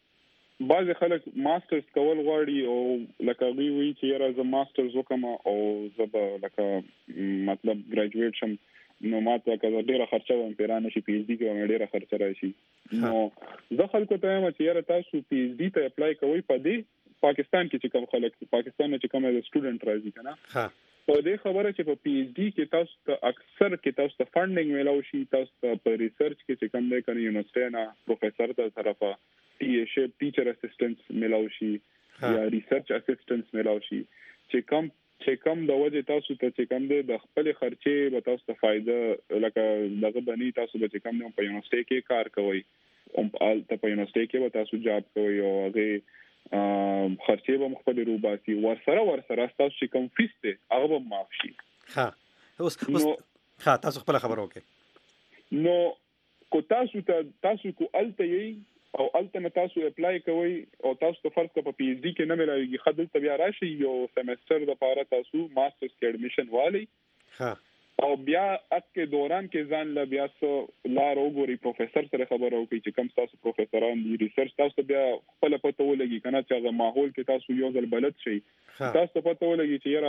چې بعض خلک ماسترز کول غواړي او لکه وی وی چې یاره زه ماسترز وکم او زه به لکه مطلب ګریجویټ شم نو ماته کله ډیره خرچه و پیرانه شي پی ایچ ډی کې ډیره خرچه راشي نو زه خلکو ته وایم چې یاره تاسو پی ایچ ډی ته اپلای کوئ په دې پاکستان کې چې کوم خلک پاکستان کې کوم سټوډنټ راځي کنه ها په دې خبره چې په پی ایچ ډی کې تاسو ته اکثر کې تاسو ته فاندینګ ملو شي تاسو ته په ریسرچ کې چې کوم دی کنه یونیورسيټي نه پروفیسور ته طرفه ټي ایش ټیچر اسسټنټس ملو شي یا ریسرچ اسسټنټس ملو شي چې کوم چې کوم د وجه تاسو ته چې کوم دی د خپل خرچې به تاسو ته فائدہ لکه دغه بنی تاسو به چې کوم دی په یونیورسيټي کې کار کوئ او په په یونیورسيټي کې به تاسو جاب کوئ او هغه خرچې به مخبل روباسي ورسره ورسره تاسو چې کوم فیس دی هغه به معاف شي ها اوس اوس ها تاسو خپل خبر وکړئ نو کو تاسو ته تاسو کو الته یې او الته تاسو اپلای کوئ او تاسو ته فرض په پی ایچ ډی کې نه ملایږي خدل ته بیا راشي یو سیمستر د پاره تاسو ماسترز کې اډمیشن والی ها او بیا اکه دوران کې ځان ل بیا سو لار وګوري پروفیسور سره خبرو کوي چې کوم تاسو پروفیسوران دي ریسرچ تاسو بیا خپل پته ولګي کنه چې هغه ماحول کې تاسو یو ځل بلد شي تاسو پته ولګي چې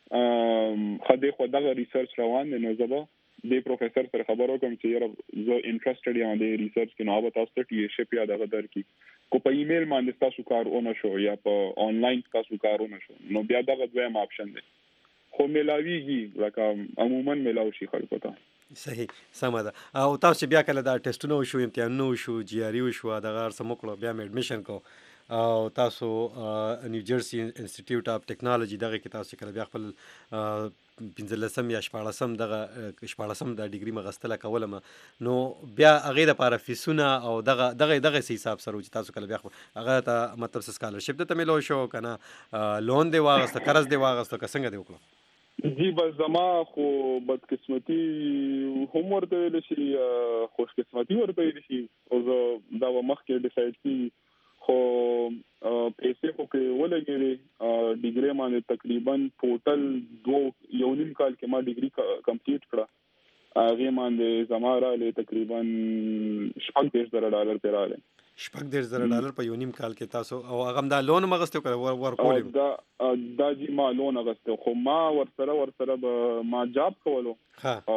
یاره خدای خو دغه ریسرچ روان دی نو زبا د پروفیسور سره خبرو کوم چې یاره زه انټرېستډ یم د ریسرچ کې نو به تاسو ته ټي ایش پی دا غدر کی کو په ایمیل باندې تاسو کار اون شو یا په آنلاین تاسو کار اون شو نو بیا دا دویم اپشن دی خو ملاویږي لکه عموما ملاوي شي خلکو ته صحیح سمه ده او تاسو بیا کله دا ټیسټونه وشو امتحانونه وشو جی آر ای وشو دا غار سموکړو بیا مې اډمیشن کو او تاسو نیو جرسی انسټیټیوټ اف ټیکنالوژي دغه کې تاسو کله بیا خپل پنځلسم یا شپاړسم دغه شپاړسم د ډیګري مغستله کولم نو بیا هغې دپاره فیسونه او دغه دغه دغه حساب سره چې تاسو کله بیا هغه ته مطلب سکالرشپ درته میلو شو که نه لون دې واغسته قرض دې واغسته که څنګه دې وکړو؟ جی بس زما خو بدقسمتي هم ورته ویلی شي خوش قسمتي ورته ویلی شي او زه دا به مخکې ډیسایډ کړي خو پیسې خو پرې ولګېدې ډیګري باندې تقریبا ټوټل دوه یو نیم کال کې ما ډیګري کمپلیټ کړه هغې باندې زما راغلی تقریبا شپږ دېرش زره ډالر پرې راغلی شپږ دېرش زره ډالر په یو نیم کال کې تاسو او هغه هم دا لون هم اخیستی که ورکول دا دا جی ما لون اخیستی خو ما ورسره ورسره به ما جاب کولو او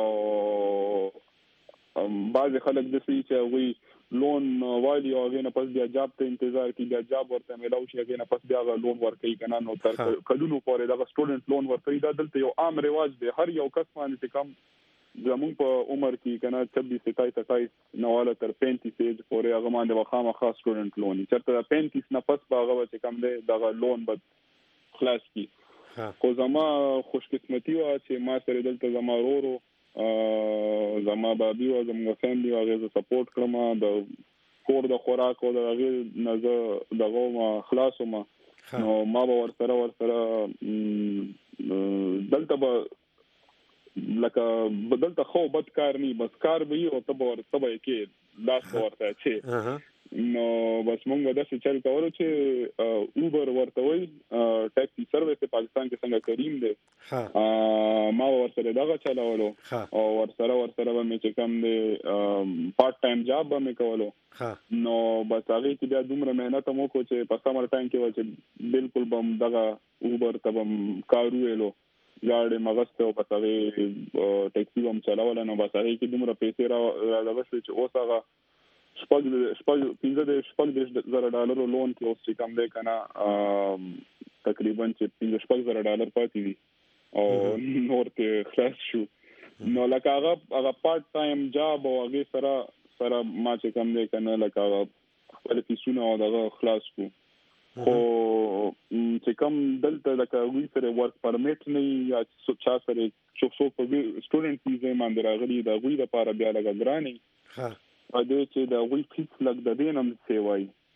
بعضې خلک داسې چې هغوی لون والي او هغې نه پس بیا جاب ته انتظار کوي بیا جاب ورته میلاو شي هغې نه پس بیا هغه لون ورکوي که نه نو تر کلونو پورې دغه سټوډنټ لون ورکوي دا دلته یو عام رواج دی هر یو کس باندې چې کم زمونږ په عمر کې که نه چھبیس ستایس ستایس نواله تر پینتیس ایج پورې هغه باندې به خامخا سټوډنټ لون وي چېرته د پینتیس نه پس به هغه به چې کم دی دغه لون به خلاص کړي خو زما خوش قسمتي وه چې ما سره دلته زما ورور و زما بابي وه زموږ فیملي وه هغې زه سپورټ کړم د کور د خوراک او د هغې نه زه دغه وم خلاص وم نو ما به ورسره ورسره دلته به لکه بدلته خو بد کار نه بس کار به یو ته به ورته به کې لاس ورته چې نو بس مونږ داسې چل کولو چې اوبر ورته وایي ټیکسي سروس پاکستان کې څنګه کریم دی ما ورسره دغه چلولو او ورسره ورسره به مې چې کوم دی پارت ټایم جاب به مې کولو نو بس هغې کې بیا دومره محنت هم وکړو چې په سمر ټایم کې به چې بالکل به هم دغه اوبر ته به هم کار وویلو ګاډي مغسته او بس هغې ټیکسي به هم چلوله نو بس هغې کې دومره پیسې را دغه شوې چې اوس هغه شپږ شپږ پنځه دېرش شپږ دېرش زره ډالرو لون کې اوس چې کم دی که نه تقریبا چې پنځه شپږ زره ډالر پاتې دي او نور ترې خلاص شو نو لکه هغه هغه پارت ټایم جاب او هغې سره سره ما چې کم دی که نه لکه هغه خپل فیسونه او دغه خلاص کړو خو چې کوم دلته لکه هغوی سره ورک پرمیټ نه وي یا چا سره څوک څوک په سټوډنټ ویزې باندې راغلي د هغوی دپاره بیا لږه ګران وي په دې چې د هغوی فیس لږ د دې نه هم څه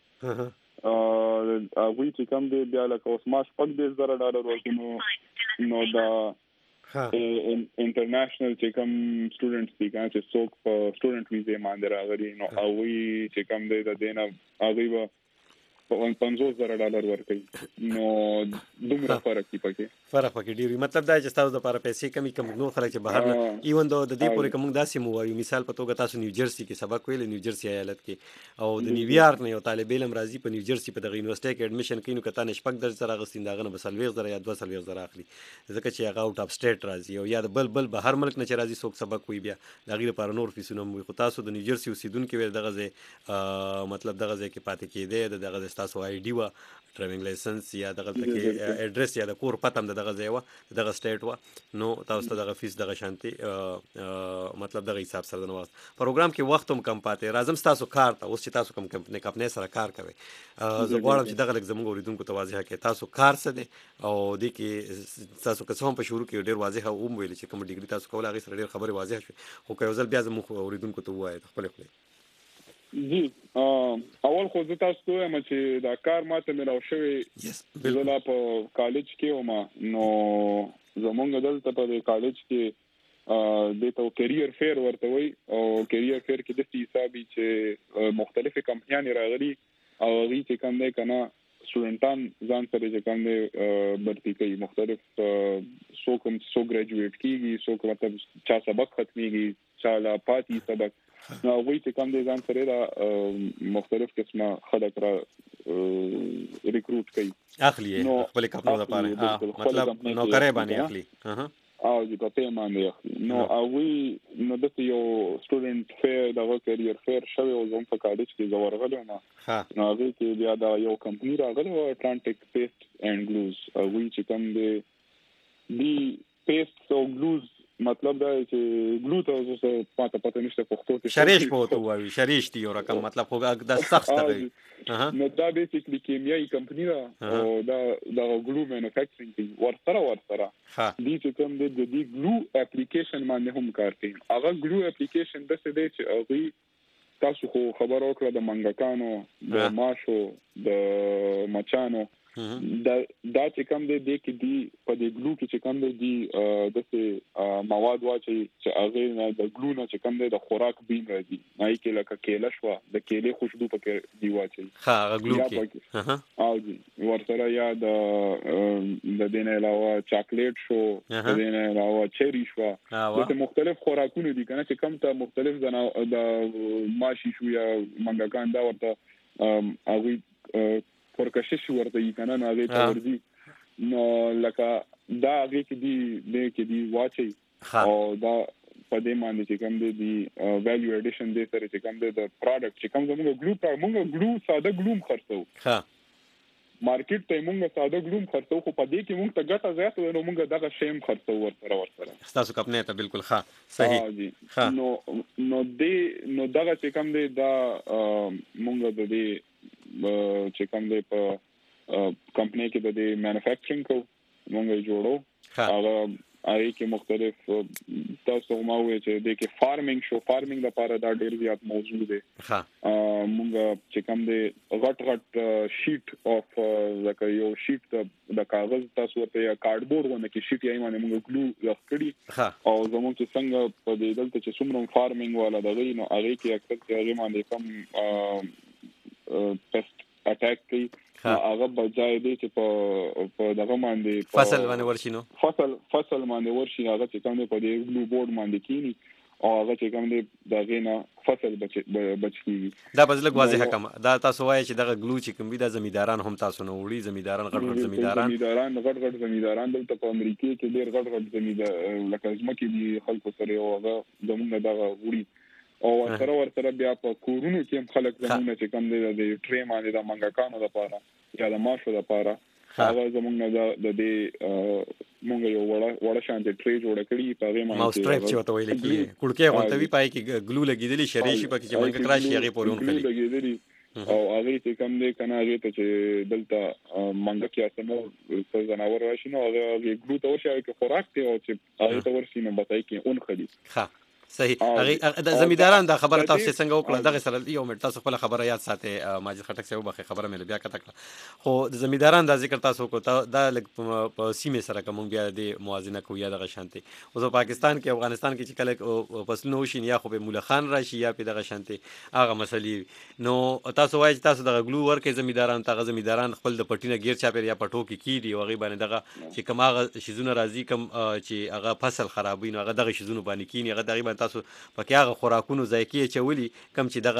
وایي هغوی چې کوم دی بیا لکه اوس ما شپږ دېرش زره ډالر ورکړو نو دا انټرنیشنل چې کوم سټوډنټس دي که نه چې څوک په سټوډنټ ویزې باندې راغلي نو هغوی چې کوم دی د دې نه هغوی به پنځوس زره ډالر ورکوي نو دومره فرق دی پکې فرق پکې ډېر وي مطلب دا چې ستاسو دپاره پیسې کمې کم نور خلک چې بهر نه ایون د دې پورې که موږ داسې مو وایو مثال په توګه تاسو نیوجرسي کې سبق ویلی نیوجرسي ایالت کې او د نیویارک نه یو طالب علم راځي په نیوجرسي په دغه یونیورسټۍ کې اډمیشن کوي نو که تا نه شپږ دېرش زره اخیستي د هغه نه به څلوېښت زره یا دوه څلوېښت زره اخلي ځکه چې هغه آوټ اف سټیټ راځي او یا د بل بل بهر ملک نه چې راځي څوک سبق وي بیا د هغې لپاره نور فیسونه هم وي خو تاسو د نیوجرسي اوسېدونکي وی دغه ځای مطلب دغه ځای کې پاتې کېدی د دغه ځای ستاسو آی ډي وه ډرایوینګ لایسنس یا دغه کې اډرس یا د کور پته هم د دغه ځای وه دغه سټیټ وه نو تاسو ته دغه فیس دغه شانتي مطلب دغه حساب سره نه وخت پروګرام کې وخت هم کم پاتې راځم ستاسو کار ته اوس چې تاسو کوم کمپنۍ کمپنۍ سره کار کوئ زه غواړم چې دغه لږ زموږ اورېدونکو ته واضحه کړئ تاسو کار څه دی او دې کې تاسو که څه هم په شروع کې ډېر واضحه وم ویلي چې کوم ډیګري تاسو کوله هغې سره ډېر خبرې واضحه شوې خو که یو ځل بیا زموږ اورېدونکو ته ووایئ د خپلې خولې جی اول خو زه تاسو ته وایم چې دا کار ماته میلاو شوی زه لا په کالج کې وم نو زمونږ دلته په دې کالج کې دې ته کیریر فیر ورته وایي او کیریر فیر کې داسې حساب وي چې مختلفې کمپنیانې راغلي او هغوی چې کوم دی که نه سټوډنټان ځان سره چې کوم دی برتي کوي مختلف څوک هم څوک ګریجویټ کېږي څوک مطلب چا سبق ختمېږي چا لا پاتې سبق نو هغوی چې کوم دی ځان سره دا مختلف قسمه خلک را ریکروټ کوي اخلي یې خپلې کمپنیو دپاره مطلب نوکرۍ باندې اخلي او د کپې باندې اخلي نو هغوی نو داسې یو سټوډنټ فیر دغه کیریر فیر شوی او زه هم په کالج کې زه ورغلی وم نو هغې کې بیا دا یو کمپني راغلی وه اټلانټک پیسټ اینډ ګلوز هغوی چې کوم دی دی پیسټ او ګلوز مطلب دا چې ګلو ته اوس ماته پته نشته پښتو کې شریش په ورته وایي شریش دی یو رقم مطلب خو دا سخت دی نو دا بیسیکلی کیمیاوي کمپنی ده او دا دا ګلو مینوفیکچرینګ کوي ورسره ورسره دې چې کوم د دې ګلو اپلیکیشن باندې هم کار کوي. هغه ګلو اپلیکیشن د څه دی چې هغه تاسو خو خبر اوکړه د منګکانو د ماشو د مچانو دا دا چې کوم دی د کې دی په دې ګلو کې چې کوم دی د څه مواد واچي چې هغه نه د ګلو نه چې کوم دی د خوراک بین راځي نه کې لکه کېله شو د کېله خوشبو پکې دی واچي ها ګلو کې او جی ورسره یا د د دینه علاوه چاکلیټ شو د دینه علاوه چری شو د مختلف خوراکونه دي کنه چې کوم ته مختلف د ماشي شو یا منګکان دا ورته هغه پرکشش ورته یې کنه نه دی ورځي نو لکه دا هغه کې دی د کې دی واچي او دا په دې باندې چې کوم دی ویلیو اډیشن دی سره چې کوم دی د پروډکټ چې کوم زموږ ګلو پر موږ ګلو ساده ګلوم خرڅو ها مارکیټ ته موږ ساده ګلوم خرڅو خو په دې کې موږ ته ګټه زیات ونه موږ دغه شیم خرڅو ورسره ورسره تاسو کپنه ته بالکل ها صحیح نو نو دې نو دغه چې کوم دی دا موږ د دې چې کوم دی په کمپنی کې د دې مینوفیکچرینګ کو موږ جوړو هغه هغه کې مختلف تاسو مو وایي چې د کې فارمینګ شو فارمینګ لپاره دا ډېر زیات موضوع دی ها موږ چې کوم دی غټ غټ شیټ اف لکه یو شیټ د کاغذ تاسو ته یا کارډبورډ ونه کې شیټ یې باندې موږ ګلو لخکړي او زموږ چې څنګه په دې دلته چې څومره فارمینګ والا دغه نو هغه کې اکثر هغه باندې کم پست اٹیک کوي هغه بځای دی چې په په دغه باندې فصل باندې ورشي نو فصل فصل باندې ورشي هغه چې کوم دی په دې ګلو بورډ باندې کینی او هغه چې کوم دی دغه نه فصل بچ بچي دا بزلګ واضح کما دا تاسو وایي چې دغه ګلو چې کوم دی د زمیداران هم تاسو نو وړي زمیداران غټ غټ زمیداران زمیداران غټ غټ زمیداران دلته په امریکا کې ډېر غټ غټ زمیدار لکه ځمکې دي خلکو سره او هغه زمونږ دغه وړي او سره ورسره بیا په کورونو کې خلک زمونږ چې کوم دی د ټری باندې د منګکانو لپاره یا د ماشو لپاره هغه زمونږ د د مونږ یو وړه وړه شانتي ټری جوړ کړی په هغه باندې ماوس ټریپ چې وته ویل کی کړکې غونټوي پای کې ګلو لګیدلی شریشي پکې چې منګ کراشي هغه پورون کړی لګیدلی او هغه چې کوم دی کنه هغه ته چې دلته منګ کې اسمو په زناور راشي نو هغه ګلو ته ورشي چې خوراک ته او چې هغه ته ورشي نو بتای کې اون خدي ها صحیح هغه د زمیداران د خبره تاسو څنګه وکړه دغه سره یو منټ تاسو خپل خبره یاد ساتي ماجد خټک صاحب به خبره مې بیا کته کړه خو د زمیداران د ذکر تاسو کو دا لګ په سیمه سره کوم بیا د موازنه کو یا دغه شانتي او په پاکستان کې افغانستان کې چې کله فصلونه وشین یا خو به مولا خان راشي یا په دغه شانتي هغه مسلې نو تاسو وایي تاسو دغه ګلو ورکې زمیداران تاغه زمیداران خپل د پټینه غیر چا پر یا پټو کې کیدی او غي باندې دغه چې کوم هغه شیزونه راځي کوم چې هغه فصل خرابوي نو هغه دغه شیزونه باندې کینی هغه دغه تاسو پکې هغه خوراکونو ذایقې چولي کم چې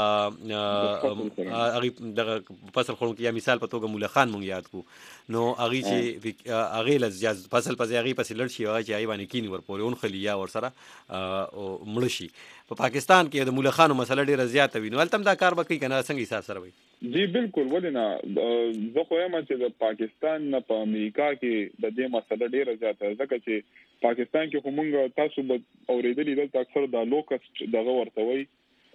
دغه هغه دغه فصل خورم کې یا مثال په توګه مولا خان مونږ یاد کو نو هغه چې هغه لزیاز فصل په هغه پسې لړ شي هغه چې هغه باندې کینی ورپورې اون خلیا ور سره مړ شي په پاکستان کې د مولا خانو مسله ډیره زیاته وي نو التم دا کار به کوي کنه څنګه حساب سره وي جی بالکل ولنه زه خو یم چې د پاکستان نه په امریکا کې د دې مسله ډیره زیاته ځکه چې پاکستان کې کومه تاسو به اوریدلې دلته اکثر د لوکست دغه ورتوي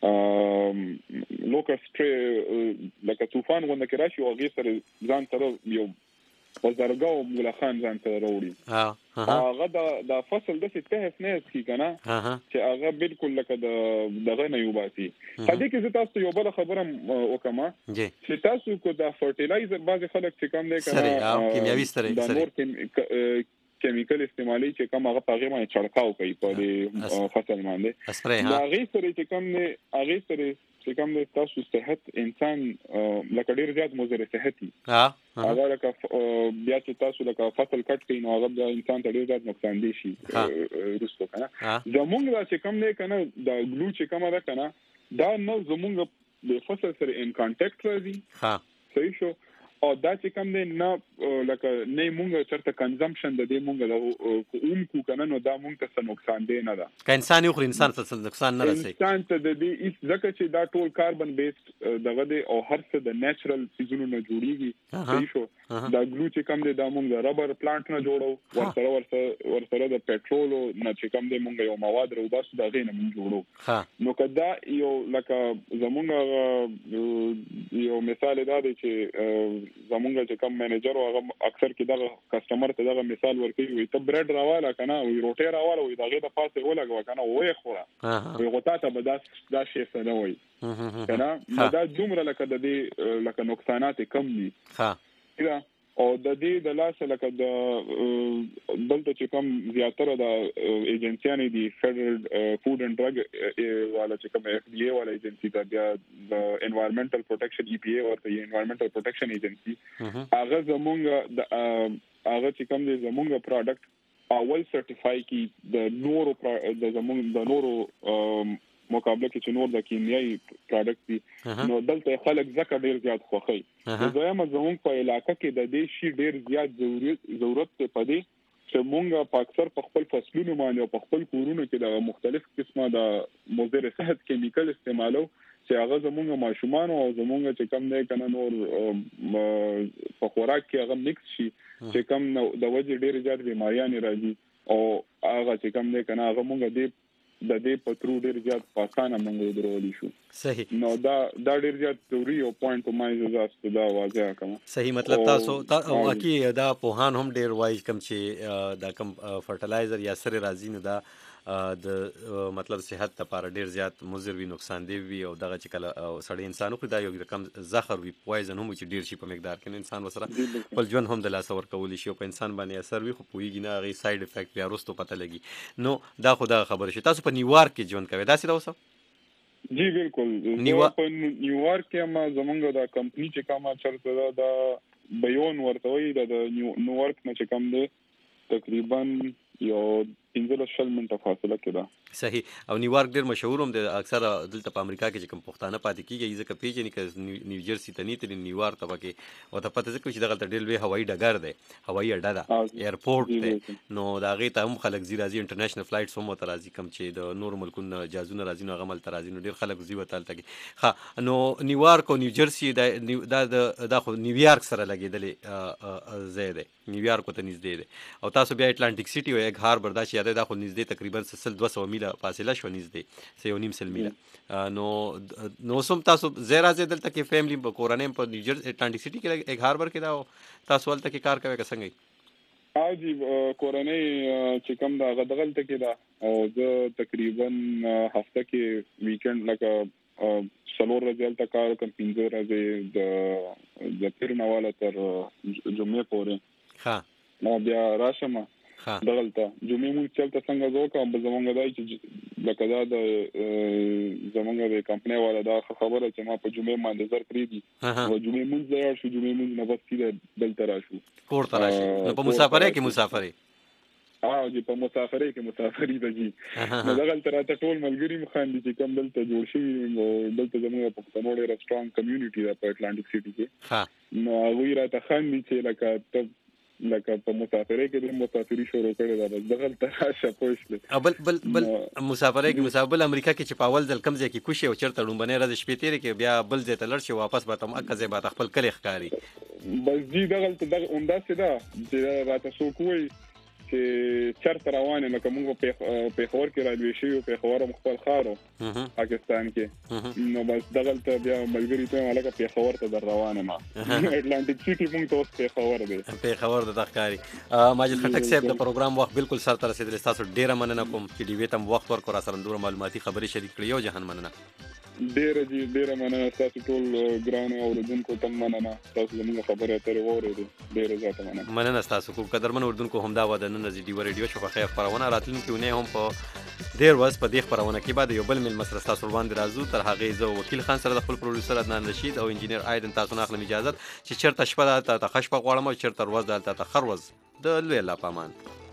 لوکست لکه طوفان غونډه کې راشي او هغه سره ځان سره یو وزرګاو مولا خان ځان سره وروړي هغه د د فصل د څه نه اسکی کنه چې هغه بالکل لکه د دغه نه یو باسي هدي کې تاسو یو بل خبره وکما چې تاسو کو د فرټیلایزر بعض خلک چې کم نه کنه کیمیاوي سره سره کیمیکل استعمالي چې کوم هغه پاغه باندې چړکاو کوي په دې فصل باندې دا غي سره چې کوم نه هغه سره چې کوم نه تاسو صحت انسان لکه ډیر زیات مضر صحتي ها هغه لکه بیا چې تاسو لکه فصل کټ کین او هغه د انسان ته ډیر زیات نقصان دي شي رسو کنه زمونږ دا چې کوم نه کنه دا ګلو چې کوم ده کنه دا نو زمونږ د فصل سره ان کانټیکټ راځي ها صحیح شو او دا چې کوم نه لکه نه مونږ چرته کنزمپشن د دې مونږ د اون کو کنه نو دا مونږ ته نقصان دی نه ده که انسان یو خو انسان ته نقصان نه رسي انسان ته د دې هیڅ ځکه چې دا ټول کاربن بیسډ دغه دی او هر څه د نیچرل سيزونو نه جوړیږي صحیح شو دا ګلو چې کوم دی دا مونږ د ربر پلانټ نه جوړو ورسره ورسره ورسره د پټرول نه چې کوم دی مونږ یو مواد راو باسو دا غینه مونږ جوړو نو کدا یو لکه زمونږ یو مثال دا دی چې زمونږ چې کوم منیجر او هغه اکثر کې دغه کسٹمر ته دغه مثال ورکوي وي ته برډ راواله کنه وي روټي راواله وي دغه د پاسه ولګو کنه وې خورا وي غوتا ته به دا دا شی څه نه وي کنه دا دومره لکه د دې لکه نقصانات کم دي ها او د دې د لاس لکه د دلته چې کوم زیاتره د ایجنسیانې دي فدرل فود اینڈ ډرګ والا چې کوم اف ډي اي والا ایجنسی ته بیا د انوایرنمنټل پروټیکشن ای پی اي ورته انوایرنمنټل پروټیکشن ایجنسی هغه زمونږ د هغه چې کوم دي زمونږ پروډکټ اول سرټیفای کی د نورو د زمونږ د نورو مقابله کې چې نور د کیمیاوي پروډکټ دي نو دلته خلک ځکه ډیر زیات خوخي زما زموږ په علاقې کې د دې شی ډیر زیات ضرورت ضرورت ته پدې چې مونږ په اکثر په خپل فصلونو باندې او په خپل کورونو کې د مختلف قسمه د مضر صحت کیمیکل استعمالو چې هغه زموږ ماشومان او زموږ چې کم نه کنه نور په خوراک کې هغه مکس شي چې کم د وجه ډیر زیات بیماریاں راځي او هغه چې کم نه کنه هغه مونږ دې د دې پترو ډیر زیات پاسانه مونږ درولې شو صحیح نو دا دا ډیر زیات ضروري او پوینټ په مایز زاست دا واضح کوم صحیح مطلب تاسو او اکی دا پوهان هم ډیر وایي کوم چې دا کوم فرټلایزر یا سره راځي نو دا د مطلب صحت لپاره ډیر زیات مضر وي نقصان دی وي او دغه چې کله سړی انسان خو دا یو رقم زهر وي پوایزن هم چې ډیر شي په مقدار کې انسان وسره خپل ژوند هم د لاس ورکول شي او په انسان باندې اثر وي خو پویږي نه غي ساید افیکټ بیا وروسته پته لګي نو دا خو دا خبره شي تاسو په نیویارک کې ژوند کوئ دا څه دا اوسه جی بالکل نیویارک په نیویارک کې ما زمونږ د کمپنی چې کومه چرته دا بیون ورته وي د نیویارک نه چې کوم دی تقریبا یو پنځه شل منټه فاصله کې ده صحیح او نیویارک ډیر مشهور هم دی اکثر دلته په امریکا کې چې کوم پښتانه پاتې کیږي ځکه پیژنې کې نیو جرسی ته نیت نیویارک ته کې او ته پته ځکه چې دغه ډیر لوی هوایي ډګر دی هوایي اډه ده ایرپورټ دی نو دا غي ته هم خلک زی راځي انټرنیشنل فلایټس هم تر راځي کوم چې د نور ملکونو جازونه راځي نو غمل تر راځي نو ډیر خلک زی وتل تکي ها نو نیویارک او نیو جرسی دا دا خو نیویارک سره لګیدلې زیاده نیویارک ته نږدې دی او تاسو بیا اټلانټیک سټي او ایګ هاربر دا چې دا خو نږدې تقریبا سل دوه سوه میله فاصله شو نږدې سه یو نیم سل میله نو نو سم تاسو زیرا زه دلته کې فیملی په کورانه په نیوجر اټلانټیک سټي کې ایګ هاربر کې دا تاسو ولته کې کار کوي څنګه اجي کورانه چې کوم دا غدغل ته کې دا او زه تقریبا هفته کې ویکند لکه څلور ورځې تل کار کوم پنځه ورځې د د پیرنواله تر جمعې پورې ها نو بیا راشم دغلته جمعې مونږ چلته څنګه زوکه به زمونږ دای چې لکه دا د زمونږ د کمپنۍ والا دا خبره چې ما په جمعې باندې زر پری دي او جمعې مونږ ځای شو جمعې مونږ نه بس کیده دلته راشو کور ته راشي نو په مسافرۍ کې مسافرۍ اه جی په مسافرۍ کې مسافرۍ د جی نو دغلته راته ټول ملګری مخان دي چې کوم دلته جوړ شي او دلته زمونږ په پښتنو ډېر سترونګ کمیونټي ده په اټلانټیک سټي کې ها نو هغه راته خان دي چې لکه ته لکه په مسافرۍ کې د مسافرۍ شروع کړې ده بس دغه تراشه پوښتنه بل بل بل مسافرۍ کې مسافر امریکا کې چې په اول ځل کم ځای کې کوشي او چرته لومبنه راځي شپې تیرې کې بیا بل ځای ته لړ شي واپس به تم اکه ځای به خپل کلی ښکاری بس دي دغه دغه انداسه ده چې راته سو کوی چې چرته روانه لکه موږ په په خور کې راځي شي او په خور مخبل خارو پاکستان کې نو بس دغه ته بیا ملګری ته لکه په خور ته در روانه ما اټلانټیک سټي موږ ته اوس په خور دی په خور د تخکاری ماجد خټک صاحب د پروګرام وخت بالکل سر تر رسیدل تاسو ډیره مننه کوم چې دی ویتم وخت ورکو را سره ډیره معلوماتي خبري شریک کړی یو جهان مننه ډیره جی ډیره مننه تاسو ټول ګران اوردونکو تم مننه تاسو زموږ خبره اترې وورېدو ډیره زیاته مننه مننه تاسو کو قدرمن اوردونکو هم دا وعده نن زی ډی ریډیو شو په خیر خبرونه راتلونکي ونه هم په ډیر وس په دې خبرونه کې بعد یو بل مل مسر تاسو باندې راځو تر هغه زه وکیل خان سره د خپل پروډوسر عدنان رشید او انجینیر ایدن تاسو نه اخلم اجازه چې چرته شپه ته خشپه غواړم او چرته ورځ دلته خروز د لوی الله پامان